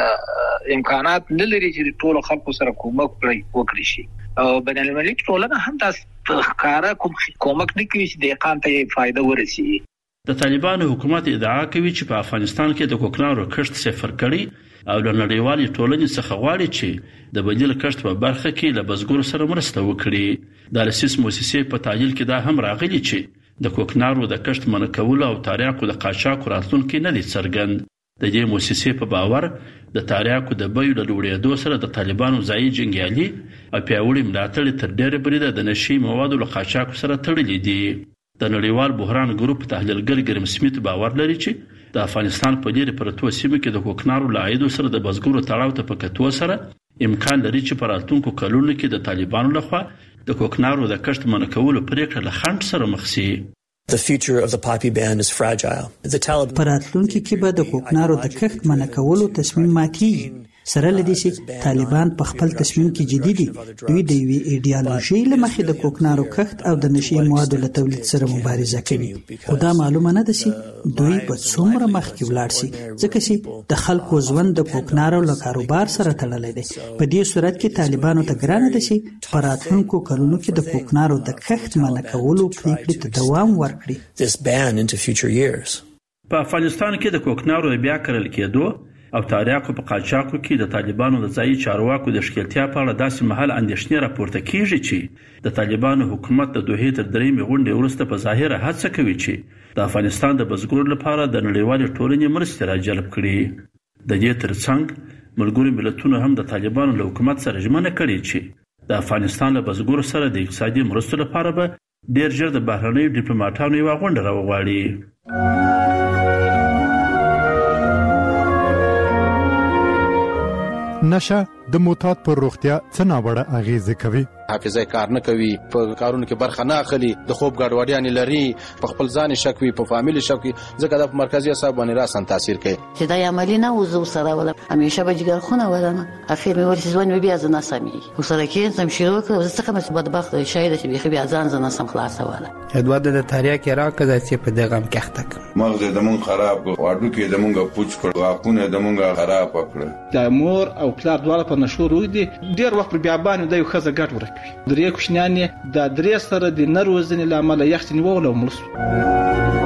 امکانات نه لري چې ټول خلکو سره کومک وکړي شي او بین المللي ټولنه هم تاسو ښکارا کوم کومک نه کوي چې د قانون ته فائدہ ورسي. د طالبانو حکومت ادعا کوي چې په افغانستان کې د کوکنارو کښت صفر کړي او له نړیوالې ټولنې څخه غواړي چې د بدیل کښت په برخه کې له بزګرو سره مرسته وکړي. د السیس موسسې په تحلیل کې دا هم راغلي چې د کوکنارو د کښت منع کول او تریاکو د قاچاق راتلونکي نه دي څرګند. د دې موسسې په باور د تریاکو د بیو له لوړېدو سره د طالبانو ځایي جنګیالي او پیاوړي ملاتړ تر ډېره بریده د نشي موادو له قاچاقو سره تړلي دي. د نړیوال بحران ګروپ تحلیلګر ګرم سمیت باور لري چې د افغانستان په لرې پرتو سیمو کې د کوکنارو له عایدو سره د بزګرو تړاو ته په کتو سره امکان لري چې په راتلونکو کلونو کې د طالبانو لخوا د کوکنارو د کښت منع کولو پریکړه له خنډ سره مخ شي. The future of the poppy ban is fragile. The Taliban په راتلونکي کې به د کوکنارو د کښت منع کولو تصمیم ماتېږي. سره لدی چې طالبان په خپل تصمیم کې جدي دي. دوی د یوې ایډیالوژي له مخې د کوکنارو کښت او د نشي موادو له تولید سره مبارزه کوي. خو دا معلومه نه ده چې دوی به څومره مخکې ولاړ شي ځکه چې د خلکو ژوند د کوکنارو له کاروبار سره تړلی دی. په دې صورت کې طالبانو ته ګرانه ده چې په راتلونکو کلونو کې د کوکنارو د کښت منع کولو پریکړې ته دوام ورکړي. This ban into future years. په افغانستان کې د کوکنارو بیا کرل کېدو او تاریاکو په قاچاقو کې د طالبانو د ځایي چارواکو د ښکېلتیا په اړه داسې مهال اندېښنې راپورته کیږي چې د طالبانو حکومت د دوحې تر درېیمې غونډې وروسته په ظاهره هڅه کوي چې د افغانستان د بزګرو لپاره د نړیوالې ټولنې مرستې راجلب کړي. د دې ترڅنګ ملګرو ملتونو هم د طالبانو له حکومت سره ژمنه کړې چې د افغانستان له بزګرو سره د اقتصادي مرستو لپاره به ډېر ژر د بهرنیو ډیپلوماټانو یوه غونډه راوغواړي. نشه د معتاد پر روغتیا څه ناوړه اغیزه کوي. حافظه کار نه کوي، په کارونو کې برخه نه اخلي، د خوب ګډوډیان لري، په خپل ځان شک وي، په فامیل شک وي، ځکه د مرکزي اعصاب باندې راسن تاثیر کوي. چې دا عملی نه وزو سره ولا همیشه به جګر خونه ولنه اخر مې ورسې ځوان بیا ځنه سمي وسره کې سم شروع کړ زه څنګه مې بدبخت شاید چې بیا بیا ځان ځنه سم خلاص ولا ادواد د تاریخ کې راکړه چې په دغه کې اخته مغز د مون خراب واډو کې د مونږه پوچ کړ واقونه د مونږه خراب کړ. د مور او پلار دواړه په نشو روي دي ډیر وخت بیا باندې د یو خزه ګټ ورکوي. درې کوښنیانې د درې سره د نروزنې لامل یختنی وله ملس.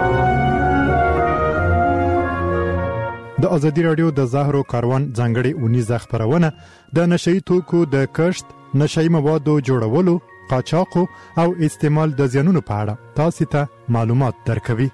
د ازادي رادیو د زهرو کاروان ځانګړي اونیزه خبرونه د نشئی توکو د کښت، نشئی موادو جوړولو، قاچاق او استعمال د زیانونو په اړه تاسو ته معلومات درکوي.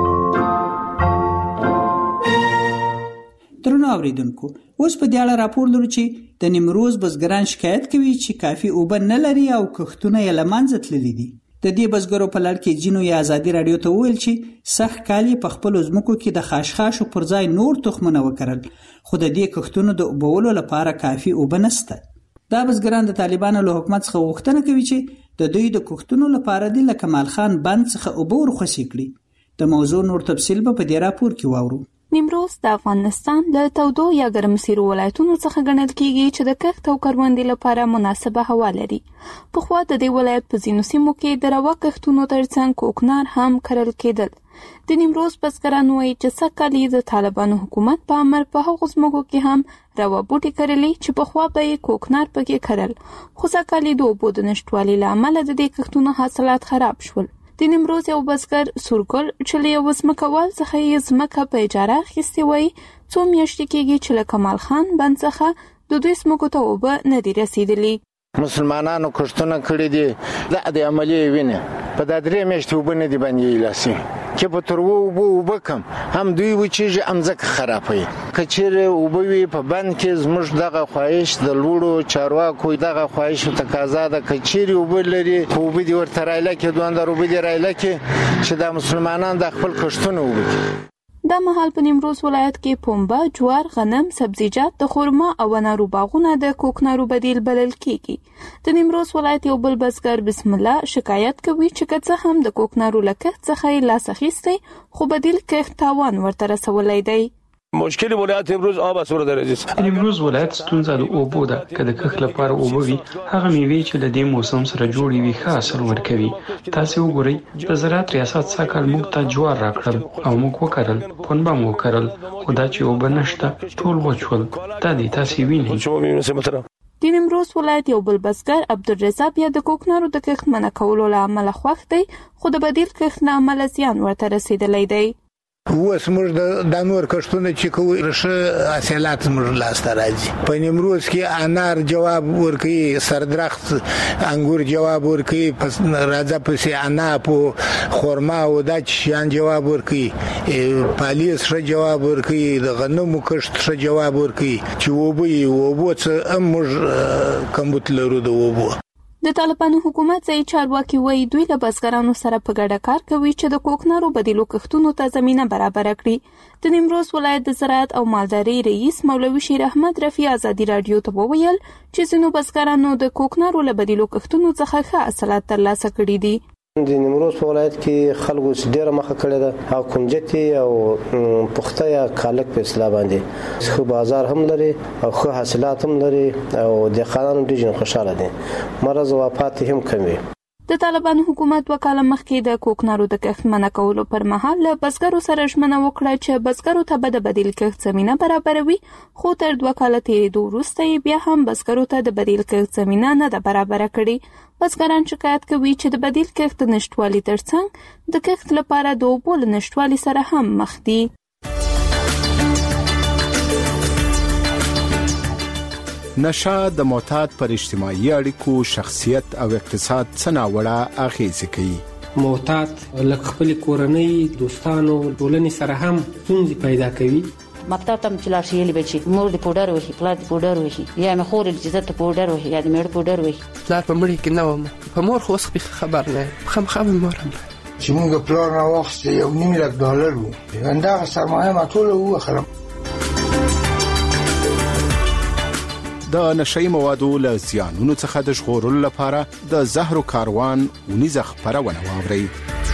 درنو اوریدونکو، اوس په دې اړه راپور لرو چې د نیمروز بزګران شکایت کوي چې کافي اوبه نه لري او کښتونه یې له منځه تللي دي. د دې بزګرو په لړ کې جنو یا ازادي رادیو ته ویل چې سخت کالی په خپل ځمکو کې د خاشخاشو پر ځای نور تخمونه وکړل، خو د دې کښتونو د اوبولو لپاره کافي اوبه نشته. دا بزګران د طالبانو له حکومت څخه غوښتنه کوي چې د دوی د کښتونو لپاره د کمال خان بند څخه اوبه ورخصي کړي. د موضوع نور تفصیل به په دې راپور کې واورو. نیمروز د افغانستان له تودو یا ګرمسیرو ولایتونو څخه ګڼل کیږي چې د کښت او کروندې لپاره مناسبه هوا لري. په خوا د دې ولایت په ځینو سیمو کې د روا کښتونو ترڅنګ کوکنار هم کرل کېدل. د نیمروز بزګران وایي چې سږکال د طالبانو حکومت په امر په هغو ځمکو کې هم روا بوټي کرلي چې په خوا به یې کوکنار پکې کرل، خو سږکال د اوبو د نشتوالي له امله د دې کښتونو حاصلات خراب شول. د نیمروز یو بزګر سورګل چې له یو ځمکوال څخه یې ځمکه په اجاره اخیستې وای، څو میاشتې کېږي چې له کمال خان بند څخه د دوی ځمکو ته اوبه نه دي رسیدلي. مسلمانانو کښتونه کړي دي د د عملی وینه په د درې میاشتې اوبه نه دي باندې لاسي چې په تر اوبه اوبه کم هم دوی و چې امزک خرابوي. کچېره اوبه وي په بند کې زموږ دغه خواهش د لوړو چارواکو دغه خواهش تقاضا ده کچېره اوبه لري اوبه دي ورته رایله کې دوه اوبه دي رایله کې چې د مسلمانانو د خپل کښتونه وکړي. دا مهال په نیمروز ولایت کې پنبه، جوار، غنم، سبزیجات، د خرما او انارو باغونه د کوکنارو بدیل بلل کیږي. د نیمروز ولایت یو بل بزګر بسم الله شکایت کوي چې که څه هم د کوکنارو له کښت څخه یې لاس اخیستی، خو بدیل کښت تاوان ورته رسولی دی. مشکل ولایت امروز آب اسوره در عزیز امروز ولایت ستونزه د اوبو ده. که د کښت لپاره اوبه وي، هغه میوې چې له دې موسم سره جوړې وي ښه حاصل ورکوي. تاسو وګورئ، د زراعت ریاست سږکال موږ ته جوار راکړل او موږ وکرل، پنبه مو وکرل، خو دا چې اوبه نشته ټول وچول. دا دی تاسو وینئ. د نیمروز ولایت یو بل بزګر عبدالرضا بیا د کوکنارو د کښت منع کولو له امله خوښ دی، خو د بدیل کښت له امله زیان ورته رسیدلی دی. اوس موږ د نور کښتونه چې کوو ښه حاصلات موږ لاسته راځي. په نیمروز کې انار جواب ورکوي، سردرخت انګور جواب ورکوي، راځه پسې عناب او خرما او دا شیان جواب ورکوي، پالیس ښه جواب ورکوي، د غنمو کښت ښه جواب ورکوي چې اوبه یې اوبو څه هم موږ کمبود لرو د اوبو. د طالبانو حکومت ځای چارواکي وایي دوی له بزګرانو سره په ګډه کار کوي چې د کوکنارو بدیلو کښتونو ته زمینه برابره کړي. د نیمروز ولایت د زراعت او مالدارۍ رئیس مولوي شیر احمد رفیع ازادي رادیو ته وویل چې ځینو بزګرانو د کوکنارو له بدیلو کښتونو څخه ښه حاصلات ترلاسه کړي دي. د نیمروز په ولایت کې خلکو ډېره مخه کړې ده او کنجتي او پخته یا کالک په اصطلاح باندې ښه بازار هم لري او ښه حاصلات هم لري او د خانانو ډېر خوشاله دي، مرض او وفات هم کم وي. د طالبانو حکومت وکاله مخکې د کوکنارو د کښت منع کولو پر مهال له بزګرو سره ژمنه وکړه چې بزګرو ته به د بدیل کښت زمینه برابروي، خو تر دوه کاله تېرېدو وروسته یې بیا هم بزګرو ته د بدیل کښت زمینه نه ده برابره کړې. بزګران شکایت کوي چې د بدیل کښت د نشتوالي ترڅنګ د کښت لپاره د اوبو له نشتوالي سره هم مخ دي. نشه د معتاد پر اجتماعي اړیکو، شخصیت او اقتصاد څه ناوړه اغیزې کوي. معتاد لکه خپل کورنۍ، دوستانو، ټولنې سره هم ستونزې پیدا کوي. مکتب ته چې لاړ شي یلی بچي مور د پودر وهي، پلار د پودر وهي، یا مې خور چې زته پودر وهي، یا د مېړه پودر وهي. پلار په مړي کې نه وم، په مور خو اوس خبر نه خامخا مې مور هم چې موږ پلار نه واخیست یو نیم لک ډالر وو، همدغه سرمایه ما ټوله ووخلم. د نشئی موادو له زیانونو څخه د ژغورلو لپاره د زهرو کاروان ونیزه خپرونه واورئ.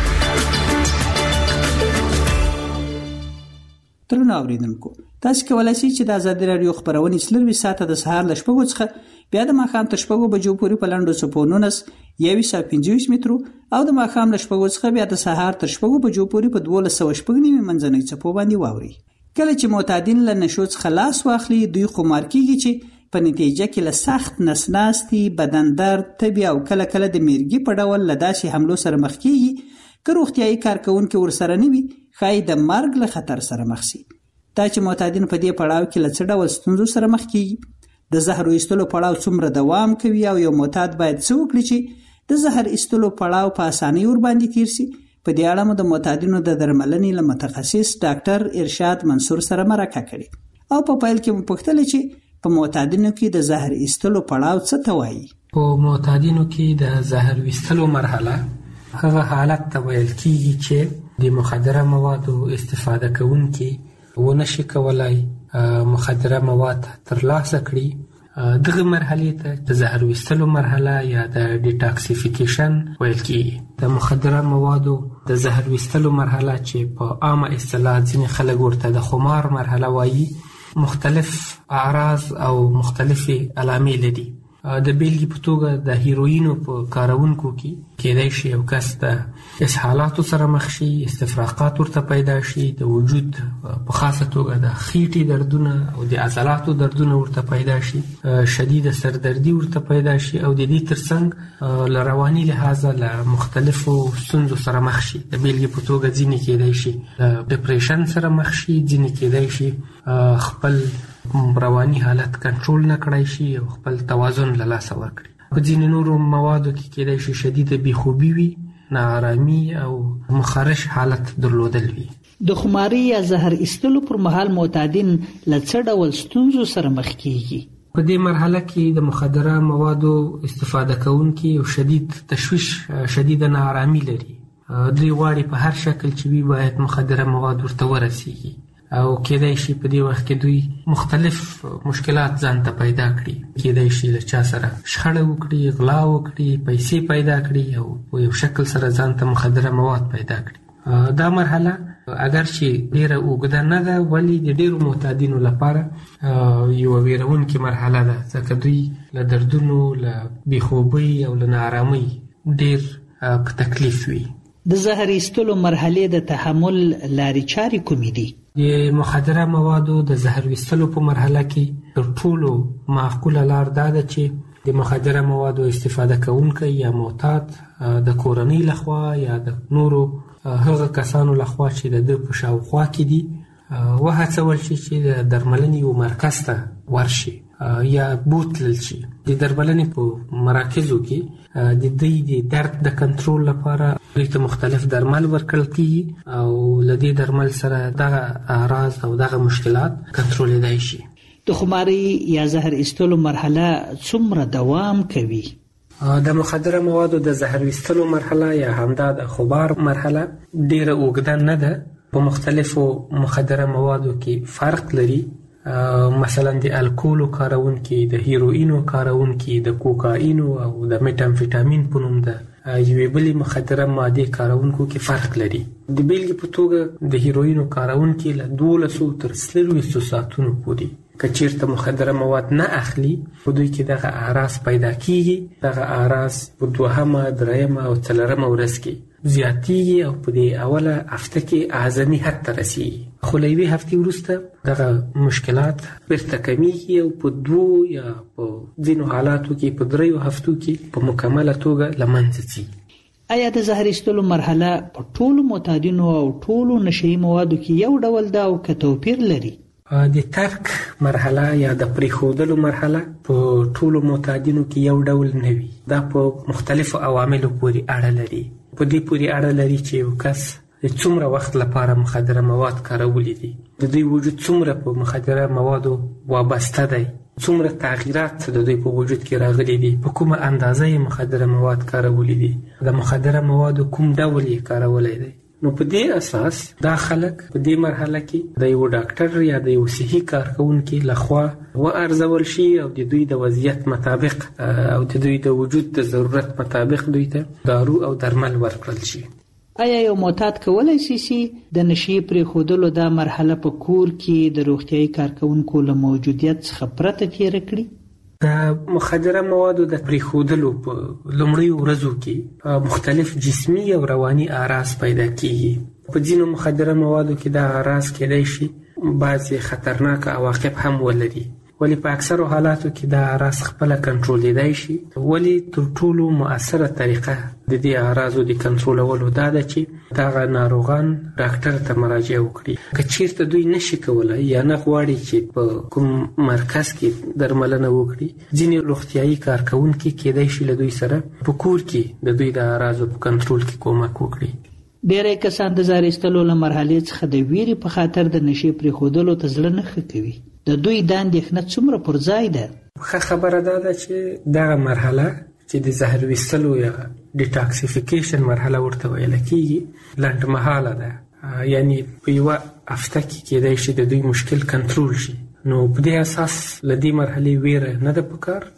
ترونه اوریدونکو، تاسو کولای شئ چې د ازادي راډیو خبرونه سلوي ساعته د سهار ل شپږو څخه بیا د ماښام تر شپږو بجو پورې په لاندو سپونونس یوي سل پنځه مترو او د ماښام ل شپږو څخه بیا د سهار تر شپږو بجو پورې په دوه سوه شپږ نیمه منځنۍ څپو باندې واوري. کله چې معتادین له نشو څخه لاس واخلي، دوی خمار کیږي چې په نتیجه کې له سخت نسناستي، بدن درد، تبي او کله کله د میرګي په ډول له داسې حملو سره مخ کیږي که روغتیايي کارکونکو ورسره نه وي، ښایي د مرګ له خطر سره مخ شي. دا چې معتادین په دې پړاو کې له څه ډول ستونزو سره مخ کیږي، د زهر ایستلو پړاو څومره دوام کوي او یو معتاد باید څه وکړي چې د زهر ایستلو پړاو په اسانۍ ور باندې تیر شي، په دې اړه مو د معتادینو د درملنې له متخصص ډاکټر ارشاد منصور سره مرکه کړې او په پیل کې مو پوښتل چې په معتادینو کې د زهر ایستلو پړاو څه ته وایي. په معتادینو کې د زهر ایستلو مرحله هغه حالت ته ویل کیږي چې د مخدره موادو استفاده کوونکي ونشي کولای مخدره مواد ترلاسه کړي. دغه مرحله ته د زهر ویستلو مرحله یا د ډیټاکسیفیکیشن ویل کیږي. د مخدره موادو د زهر ویستلو مرحله چې په عامه اصطلاح ځینې خلک ورته د خمار مرحله وایي، مختلف اعراض او مختلفې علامې لري. د بیلګې په توګه د هیروینو په کارونکو کې کېدای شي یو کس د اسهالاتو سره مخ شي، استفراقات ورته پیدا شي، د وجود په خاصه توګه د خېټې دردونه او د عضلاتو دردونه ورته پیدا شي، شدید سردردي ورته پیدا شي او د دې ترڅنګ له رواني لحاظه له مختلفو ستونزو سره مخ شي. د بیلګې په توګه ځینې کېدای شي د ډیپریشن سره مخ شي، ځینې کېدای شي خپل رواني حالت کنټرول نه کړای شي او خپل توازن له لاسه ورکړي. په ځینې نورو موادو کې کېدای شي شدیده بېخوبي وي، ناارامي او مخرش حالت درلودل وي. د خماري یا زهر ایستلو پر مهال معتادین له څه ډول ستونزو سره مخ کیږي؟ په دې مرحله کې د مخدره موادو استفاده کوونکي او شدید تشویش، شدیده ناارامي لري. دوی غواړي په هر شکل چې وي باید مخدره مواد ورته ورسیږي او کېدای شي په دې وخت کې دوی مختلف مشکلات ځان ته پیدا کړي. کېدای شي له چا سره شخړه وکړي، غلا وکړي، پیسې پیدا کړي او په یو شکل سره ځان ته مخدره مواد پیدا کړي. دا مرحله اگر چې ډیره اوږده نه ده، ولی د ډیرو معتادینو لپاره یو ویرونکې مرحله ده، ځکه دوی له دردونو، له بېخوبۍ او له ناارامۍ ډیر په تکلیف وي. د زهر ایستلو مرحلې د تحمل لارې چارې کومې دي؟ د مخدره موادو د زهر ویستلو په مرحله کې تر ټولو معقوله لار دا ده چې د مخدره موادو استفاده کوونکی یا معتاد د کورنۍ لخوا یا د نورو هغه کسانو لخوا چې د ده په شاوخوا کې دي وهڅول شي چې د درملنې یو مرکز ته ورشي یا بوتلل شي. د درملنې په مراکزو کې د دوی د درد د کنټرول لپاره دوی ته مختلف درمل ورکړل کیږي او له دې درمل سره دغه اعراض او دغه مشکلات کنټرولېدای شي. د خماري یا زهر ایستلو مرحله څومره دوام کوي؟ د مخدره موادو د زهر ایستلو مرحله یا همدا د خمار مرحله ډیره اوږده نه ده. په مختلفو مخدره موادو کې فرق لري. مثلا د الکولو کارونکي، د هیروینو کارونکي، د کوکاینو او د میټامفیټامین په نوم د یوې بلې مخدره مادې کارونکو کې فرق لري. د بیلګې په توګه د هیروینو کارونکي له دولسو تر څلوېښتو ساعتونو پورې که چیرته مخدره مواد نه اخلي، په دوی کې دغه اعراض پیدا کیږي. دغه اعراض په دوهمه، درېیمه او څلورمه ورځ کې زیاتیږي او په دې اوله هفته کې اعظمي حد ته رسیږي. خو له یوې هفتې وروسته دغه مشکلات بیرته کمیږي او په دوو یا په ځینو حالاتو کې په دریو هفتو کې په مکمله توګه له منځه ځي. آیا د زهر ایستلو مرحله په ټولو معتادینو او ټولو نشهیي موادو کې یو ډول ده او که توپیر لري؟ د ترک مرحله یا د پریښودلو مرحله په ټولو معتادینو کې یو ډول نه وي. دا په مختلفو عواملو پورې اړه لري. په دې پورې اړه لري چې یو کس د څومره وخت لپاره مخدره مواد کارولي دي، د دوی وجود څومره په مخدره موادو وابسته دی، څومره تغییرات د دوی په وجود کې راغلي دي، په کومه اندازه یې مخدره مواد کارولي دي، د مخدره موادو کوم ډول یې کارولی دی. نو په دې اساس دا خلک په دې مرحله کې د یو ډاکټر یا د یو صحي کارکونکو لخوا و ارزول شي او د دوی د وضعیت مطابق او د دوی د وجود د ضرورت مطابق دوی ته دارو او درمل ورکړل شي. آیا یو معتاد کولای شي چې د نشي پرې خودلو دا مرحله په کور کې د روغتيایي کارکونکو له موجودیت څخه پرته تیر کړي؟ د مخدره موادو د پریښودلو په لومړیو ورځو کې مختلف جسمي او رواني اعراض پیدا کیږي. په ځینو مخدره موادو کې دا اعراض کېدای شي بعضې خطرناک عواقب هم ولري، ولی په اکثرو حالاتو کې دا اعراض خپله کنټرولیدای شي. ولی تر ټولو مؤثره طریقه د دې اعراضو د کنټرولولو دا ده چې دغه ناروغان ډاکټر ته مراجعه وکړي. که چیرته دوی نشي کولی یا نه غواړي چې په کوم مرکز کې درملنه وکړي، ځینې روغتیایي کارکوونکي کېدای شي له دوی سره په کور کې د دوی د اعراضو په کنټرول کې کومک وکړي. ډېری کسان د زهر ایستلو له مرحلې څخه د ویرې په خاطر د نشي پرېښودلو ته زړه نه ښه کوي. د دوی دا اندېښنه څومره پر ځای ده؟ ښه خبره دا ده چې دغه مرحله چې د زهر ویستلو یا ډیټاکسیفیکیشن مرحله ورته ویل کېږي لنډمهاله ده، یعنی په یوه هفته کې کېدای شي د دوی مشکل کنټرول شي. نو په دې اساس له دې مرحلې ویره نه ده پکار،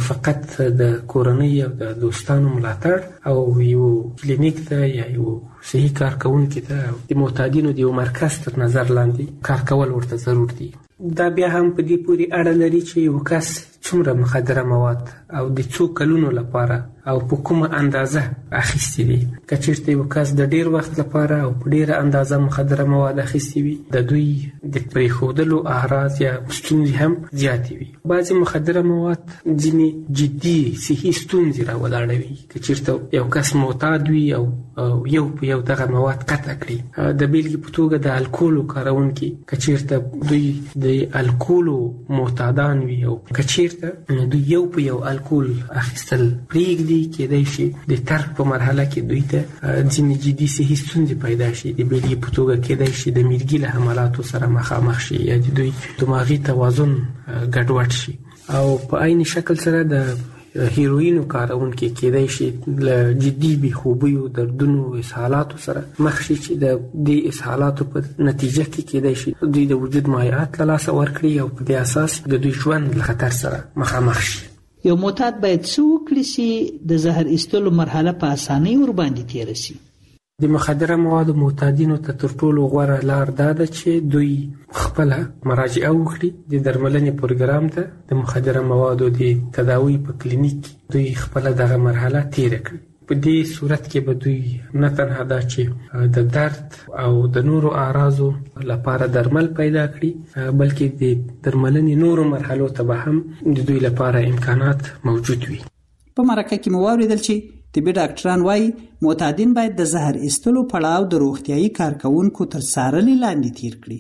فقط د کورنۍ او د دوستانو ملاتړ او یو کلینیک ته یا یو صحي کارکوونکي ته د معتادینو د یو مرکز تر نظر لاندې کار کول ورته ضرور دي. دا بیا هم په دې پورې اړه لري چې یو کس څومره مخدره مواد او د څو کلونو لپاره او په کومه اندازه اخیستي دي. که چېرته یو کس د ډېر وخت لپاره او په ډېره اندازه مخدره مواد اخیستي وي، د دوی د پرېښودلو اعراض یا ستونزې هم زیاتې وي. بعضې مخدره مواد ځینې جدي صحي ستونزې راولاړوي. که چېرته یو کس معتاد وي او یو په یو دغه مواد قطع کړي، د بیلګې په توګه د الکولو کارونکي که چېرته دوی د الکولو معتادان وي او که چېرته دوی یو په یو الکول اخیستل پرېږدي، کېدای شي د ترک په مرحله کې دوی ته ځینې جدي صحي ستونزې پیدا شي. د بیلګې په توګه کېدای شي د میرګي له حملاتو سره مخامخ شي یا د دوی دماغي توازن ګډوډ شي. او په عین شکل سره د هیروینو کارونکي کېدای شي له جدي بېخوبیو، دردونو، اسهالاتو سره مخ شي چې د دې اسهالاتو په نتیجه کې کېدای شي دوی د وجود مایعات له لاسه ورکړي او په دې اساس د دوی ژوند له خطر سره مخامخ شي. یو معتاد باید څه وکړي چې د زهر ایستلو مرحله په اسانۍ ورباندې تېره شي؟ د مخدره موادو معتادینو ته تر ټولو غوره لار دا ده چې دوی خپله مراجعه وکړي د درملنې پروګرام ته. د مخدره موادو د تداوی په کلینیک دوی خپله دغه مرحله تېره کړي. په دې صورت کې به دوی نه تنها دا چې د درد او د نورو اعراضو لپاره درمل پیدا کړي، بلکې د درملنې نورو مرحلو ته به هم د دوی لپاره امکانات موجود وي. په مرکه کې مو واورېدل چې طبي ډاکټران وایي معتادین باید د زهر ایستلو پړاو د روغتیایي کارکوونکو تر څارنې لاندې تیر کړي.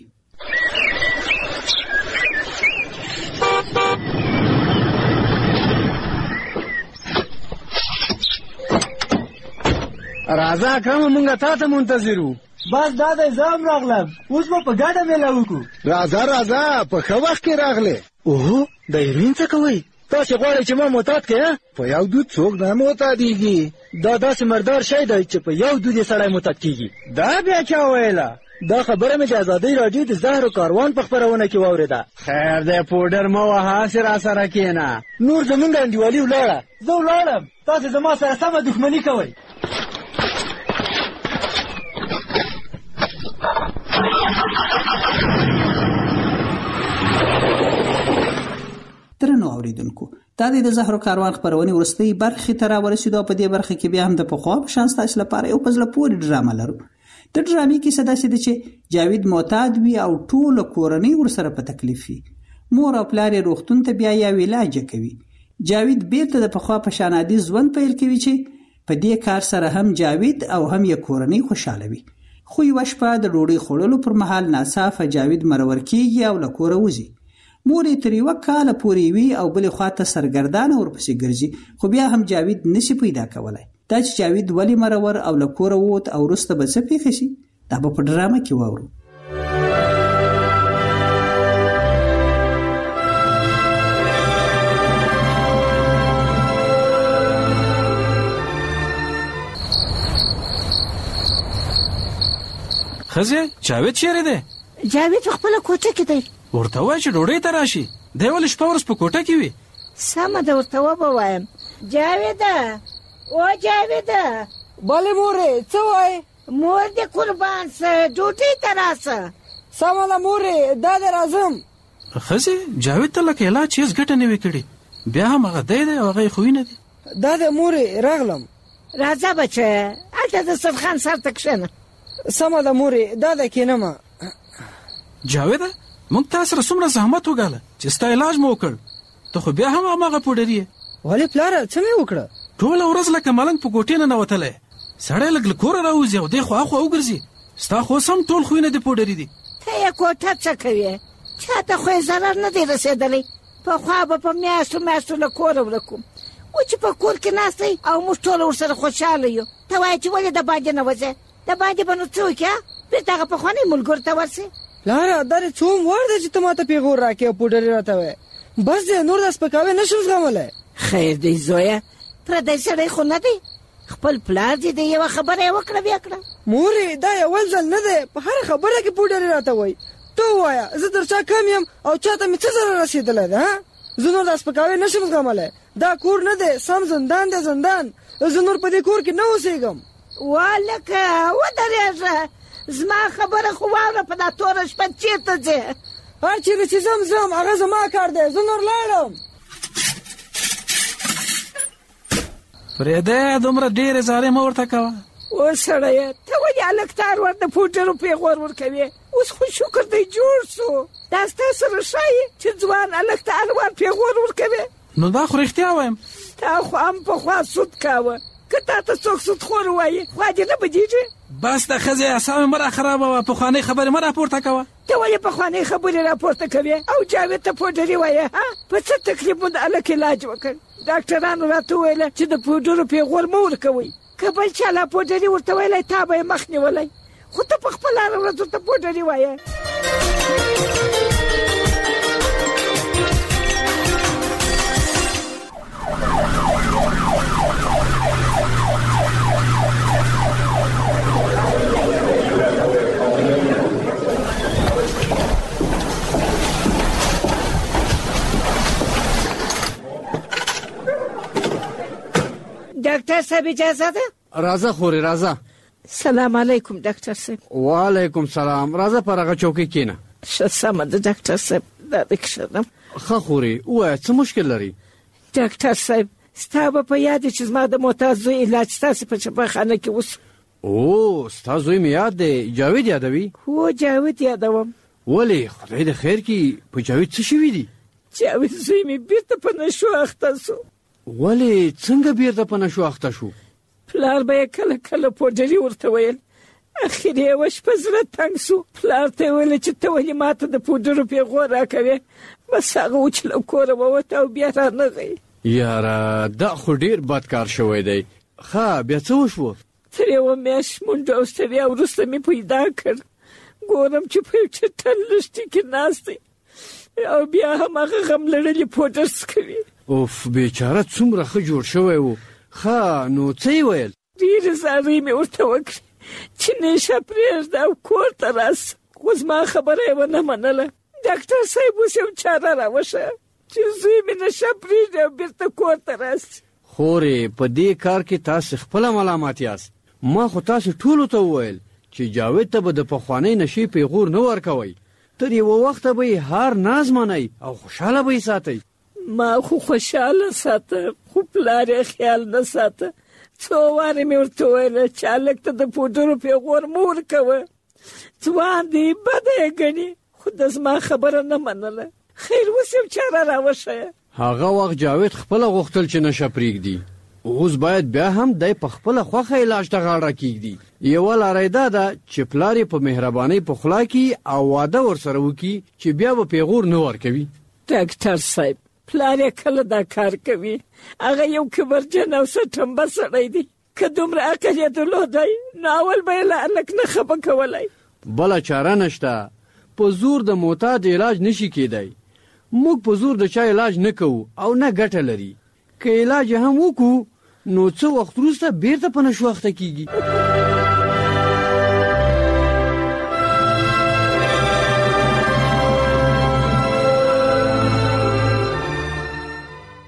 راځه اکرم، مونږ تا ته منتظر وو. بس دا د زام راغلم، اوس به په ګډه میله وکړو. راځه راځه، په ښه وخت کې راغلې. اوهو، د هیروین څه کوئ؟ تاسې غواړئ چې ما معتاد کړې؟ په یو دود څوک نه معتادېږي. دا داسې مردار شی دی چې په یو دود یې سړی معتاد کېږي. دا بیا چا ویله؟ دا خبره مې د ازادۍ راډیو د زهرو کاروان په خپرونه کې واورېده. خیر دی، پوډر مه وهه، هسې راسره کښېنه. نور زمونږ انډیوالي ولاړه. زه ولاړم، تاسې زما سره سمه دښمني کوئ. درنو اوریدونکو، دا د زهرو کاروان خبرونې وروستۍ برخې ته راورسېدو. په دې برخه کې بیا هم د پخوا په شان ستاسو لپاره یو په زړه پورې ډرامه لرو. د ډرامې کیسه داسې ده چې جاوید معتاد وي او ټوله کورنۍ ورسره په تکلیف وي. مور او پلار یې روغتون ته بیا یا علاج کوي. جاوید بیرته د پخوا په شان عادي ژوند پیل کوي چې په دې کار سره هم جاوید او هم یې کورنۍ خوشاله وي. خو یوه شپه د ډوډۍ خوړلو پر مهال ناڅاپه جاوید مرور کېږي او له کوره وځي. مور یې تر یوه کاله پورې وي او بلې خواته سرګردانه ورپسې ګرځي، خو بیا هم جاوید نشي پیدا کولی. دا چې جاوید ولې مرور او له کوره ووت او وروسته به څه پېښه شي، دا به په ډرامه کې واورو. خزه جاوید چیرې دی؟ جاوید خپل کوټه کې دی. ورته وای چې ډوډۍ ته راشي. دی ولې شپه ورځ په کوټه کې وي؟ سمه ده ورته ووایم. جاویده او جاویده. بله مورې څه وای؟ مور دې قربان سه ډوډۍ ته راسه. سمه ده مورې دا دې راځم. خزه جاوید ته لکه علاج هیڅ ګټه نه وي کړې. بیا هم هغه دی دی او هغه یې خوینه دی. دا دې مورې راغلم. راځه بچه هلته د سرخان سر ته کښېنه. سمه ده مورې دا ده کښېنمه. جاویده موږ تا سره څومره زحمت وګاله چې ستا علاج مو وکړ، ته خو بیا هم هماغه پوډري یې. ولې پلاره څه مې وکړه؟ ټوله ورځ لکه ملنګ په کوټې ننوتلی، سړی لږ له کوره راوځي او دی خو اخوا وګرځي. ستا خو اوس هم ټول خویونه دې پوډري دي. ته یې کوټه څه کوې؟ چا ته خو یې ضرر نه دی رسېدلی. پخوا به په میاشتو میاشتو له کوره ورکوم، و چې په کور کې ناست دی او موږ ټوله ورسره خوشحاله یو. ته وایې چې ولې د باندې نه وځې؟ د باندې به نو څه وکړې؟ بېرته هغه پخواني ملګرو ته ورسې. پلاره دا دې څوم وار دی چې ته ما ته پیغور راکې او پوډري راته وایې؟ بس دی نور دا سپکاوی نه شم زغملی. خیر دی زویه، پردی سړی خو نه دی، خپل پلار دې د یوه خبره یې وکړه بیا کړه. مورې دا یول ځل نه دی، په هره خبره کې پوډري راته وایي. ته ووایه زه تر چا کم یم او چا ته مې څه ضرر رسېدلی ده؟ زه نور دا سپکاوی نه شم زغملی. دا کور نه دی، سم زندان دی زندان. زه نور په دې کور کې نه اوسېږم. والکه ودرېږه، زما خبره خو واوره، په دا توره شپه چېرته ځې؟ هر چېرې چې ځم ځم هغه زما کار دی، زه نور لاړم. فرېدی دومره ډېرې زارۍ مه ورته کوه. اوس سړیه ته ولې هلک ته هر وخت د پوډرو پیغور ورکوې؟ اوس خو شکر دی جوړ سو. دا ستا سره ښایي چې ځوان هلک ته هر وخت پیغور ورکوې؟ نو دا خو رښتیا وایم. تا خو هم پخوا سود کاوه، که تا ته څوک سودخور ووایي خوا دې نه بدېږي؟ بس د ښځې اعصاب مه را خرابوه، پخوانۍ خبرې مه راپورته کوه. ته ولې پخوانۍ خبرې راپورته کوې او جاوید ته پوډري وایې؟ ها په څه تکلیف مو د هلک علاج وکړ؟ ډاکټرانو راته وویله چې د پوډرو پیغور مه ورکوئ، که بل چا لا پوډري ورته ویلی تا به یې مخ نیولی، خو ته په خپله هره ورځ ورته پوډري وایې. ډاکټر صاحب اجازه ده؟ راځه خورې راځه. سلام علیکم ډاکټر صاحب. وعلیکم سلام. راځه پر هغه چوکۍ کښېنه. ښه سمه ده ډاکټر صاحب، دا دې کښېنم. ښه خورې ووایه څه مشکل لري؟ ډاکټر صاحب ستا به په یاد چې زما د معتاد زوی علاج ستاسې په چپاخانه کې وسو. او ستا زوی مې یاد دی، جاوید یادوي؟ هو جاوید یادوم. ولې خدای د خیر کړي په جاوید څه شوي دي؟ جاوید زوی مې بیرته په نشو اخته سو. ولې څنګه بیرته په نشو اخته شو؟ پلار به یې کله کله پوډري ورته ویل، اخر یې یوه شپه زړه تنګ سو، پلار ته یې ویل چې ته ولې ما ته د پوډرو پیغور راکوې؟ بس هغه و چې له کوره ووته او بیا رانغی. یاره دا خو ډېر بد کار شوی دی. ښه بیا څه وشوه؟ تر یوه میاشت منډه او ستړیا وروسته مې پیدا کړ، ګورم چې په یو چټل لښتي کې ناست دی او بیا هم هغه غم لړلي پوډر څکوي. اوف بیچاره څومره ښه جوړ شوی و. ښه نو څه یې ویل؟ ډېرې زارۍ مې ورته وکړې چې نیشه پرېږده او کور ته راسه، خو زما خبره یې ونه منله. ډاکټر صاحب اوس یو چاره راوښیه چې زوی مې نشه پرېږدي او بېرته کور ته راسي. خورې په دې کار کې تاسې خپله ملامت یاست. ما خو تاسې ټولو ته وویل چې جاوید ته به د پخوانۍ نشې پیغور نه ورکوئ، تر یوه وخته به یې هر ناز منئ او خوشحاله به یې ساتئ. ما خو خوشحاله ساته، خو پلار یې خیال نه ساته. څو وارې مې ورته وویله چې هلک ته د پوډرو پیغور مه ورکوه، ځوان دی بده یې ګڼي، خو د زما خبره نه منله. خیر اوس یو چاره راوښیه. هغه وخت جاوید خپله غوښتل چې نشه پرېږدي، اوس باید بیا هم دی په خپله خوښه علاج ته غاړه کېږدي. یوه لاره یې دا ده چې پلار یې په مهربانۍ په خوله کړي او واده ورسره وکړي چې بیا به پیغور نه ورکوي. ډاکټر صاحب پلار یې کله دا کار کوي، هغه یو کبرجن او سټمبه سړی دی، که دومره عقل یې درلودی نو اول به یې له هلک نه خفه کولی. بله چاره نشته، په زور د معتاد علاج نشي کېدی. موږ په زور د چا علاج نه کوو او نه ګټه لري. که علاج هم وکړو نو څه وخت وروسته بیرته په نشو اخته کېږي.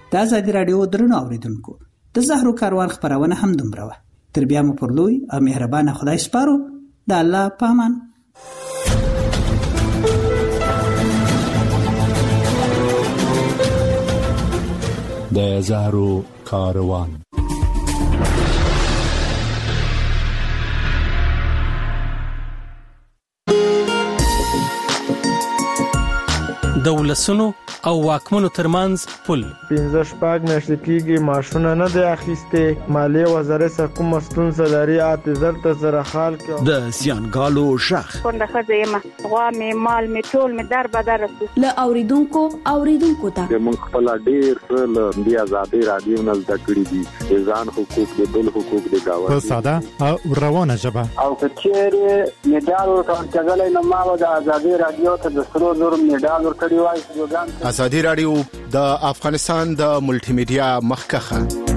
د ازادي راډیو درنو اوریدونکو د زهرو کاروان خبرونه هم دومره وه. تر بیا مو پر لوی او مهربانه خدای سپارو. د الله په امان. د زهرو کاروان. د ولسونو او واکمنو ترمنځ پل. پنځه شپږ میاشتې کېږي معاشونه نه دی اخیستې. مالیې وزارت څخه کومه ستونزه لري اته زر ته زره خال کې. د زیانګالو شخ کونډه ښځه یم، غوا مې مال مې ټول مې در بدر رسو. له اوریدونکو اوریدونکو ته موږ خپل ډېر څه له دې ازادي رادیو نه زده کړي دي. ځان حقوق د بل حقوق د گاوند په ساده او روانه ژبه. او کچېره میډال ورکړل کېږي نو ما د ازادي رادیو ته د سرو زر میډال ورکړی وای. ازادي رادیو د افغانستان د ملټي میډیا مخکخه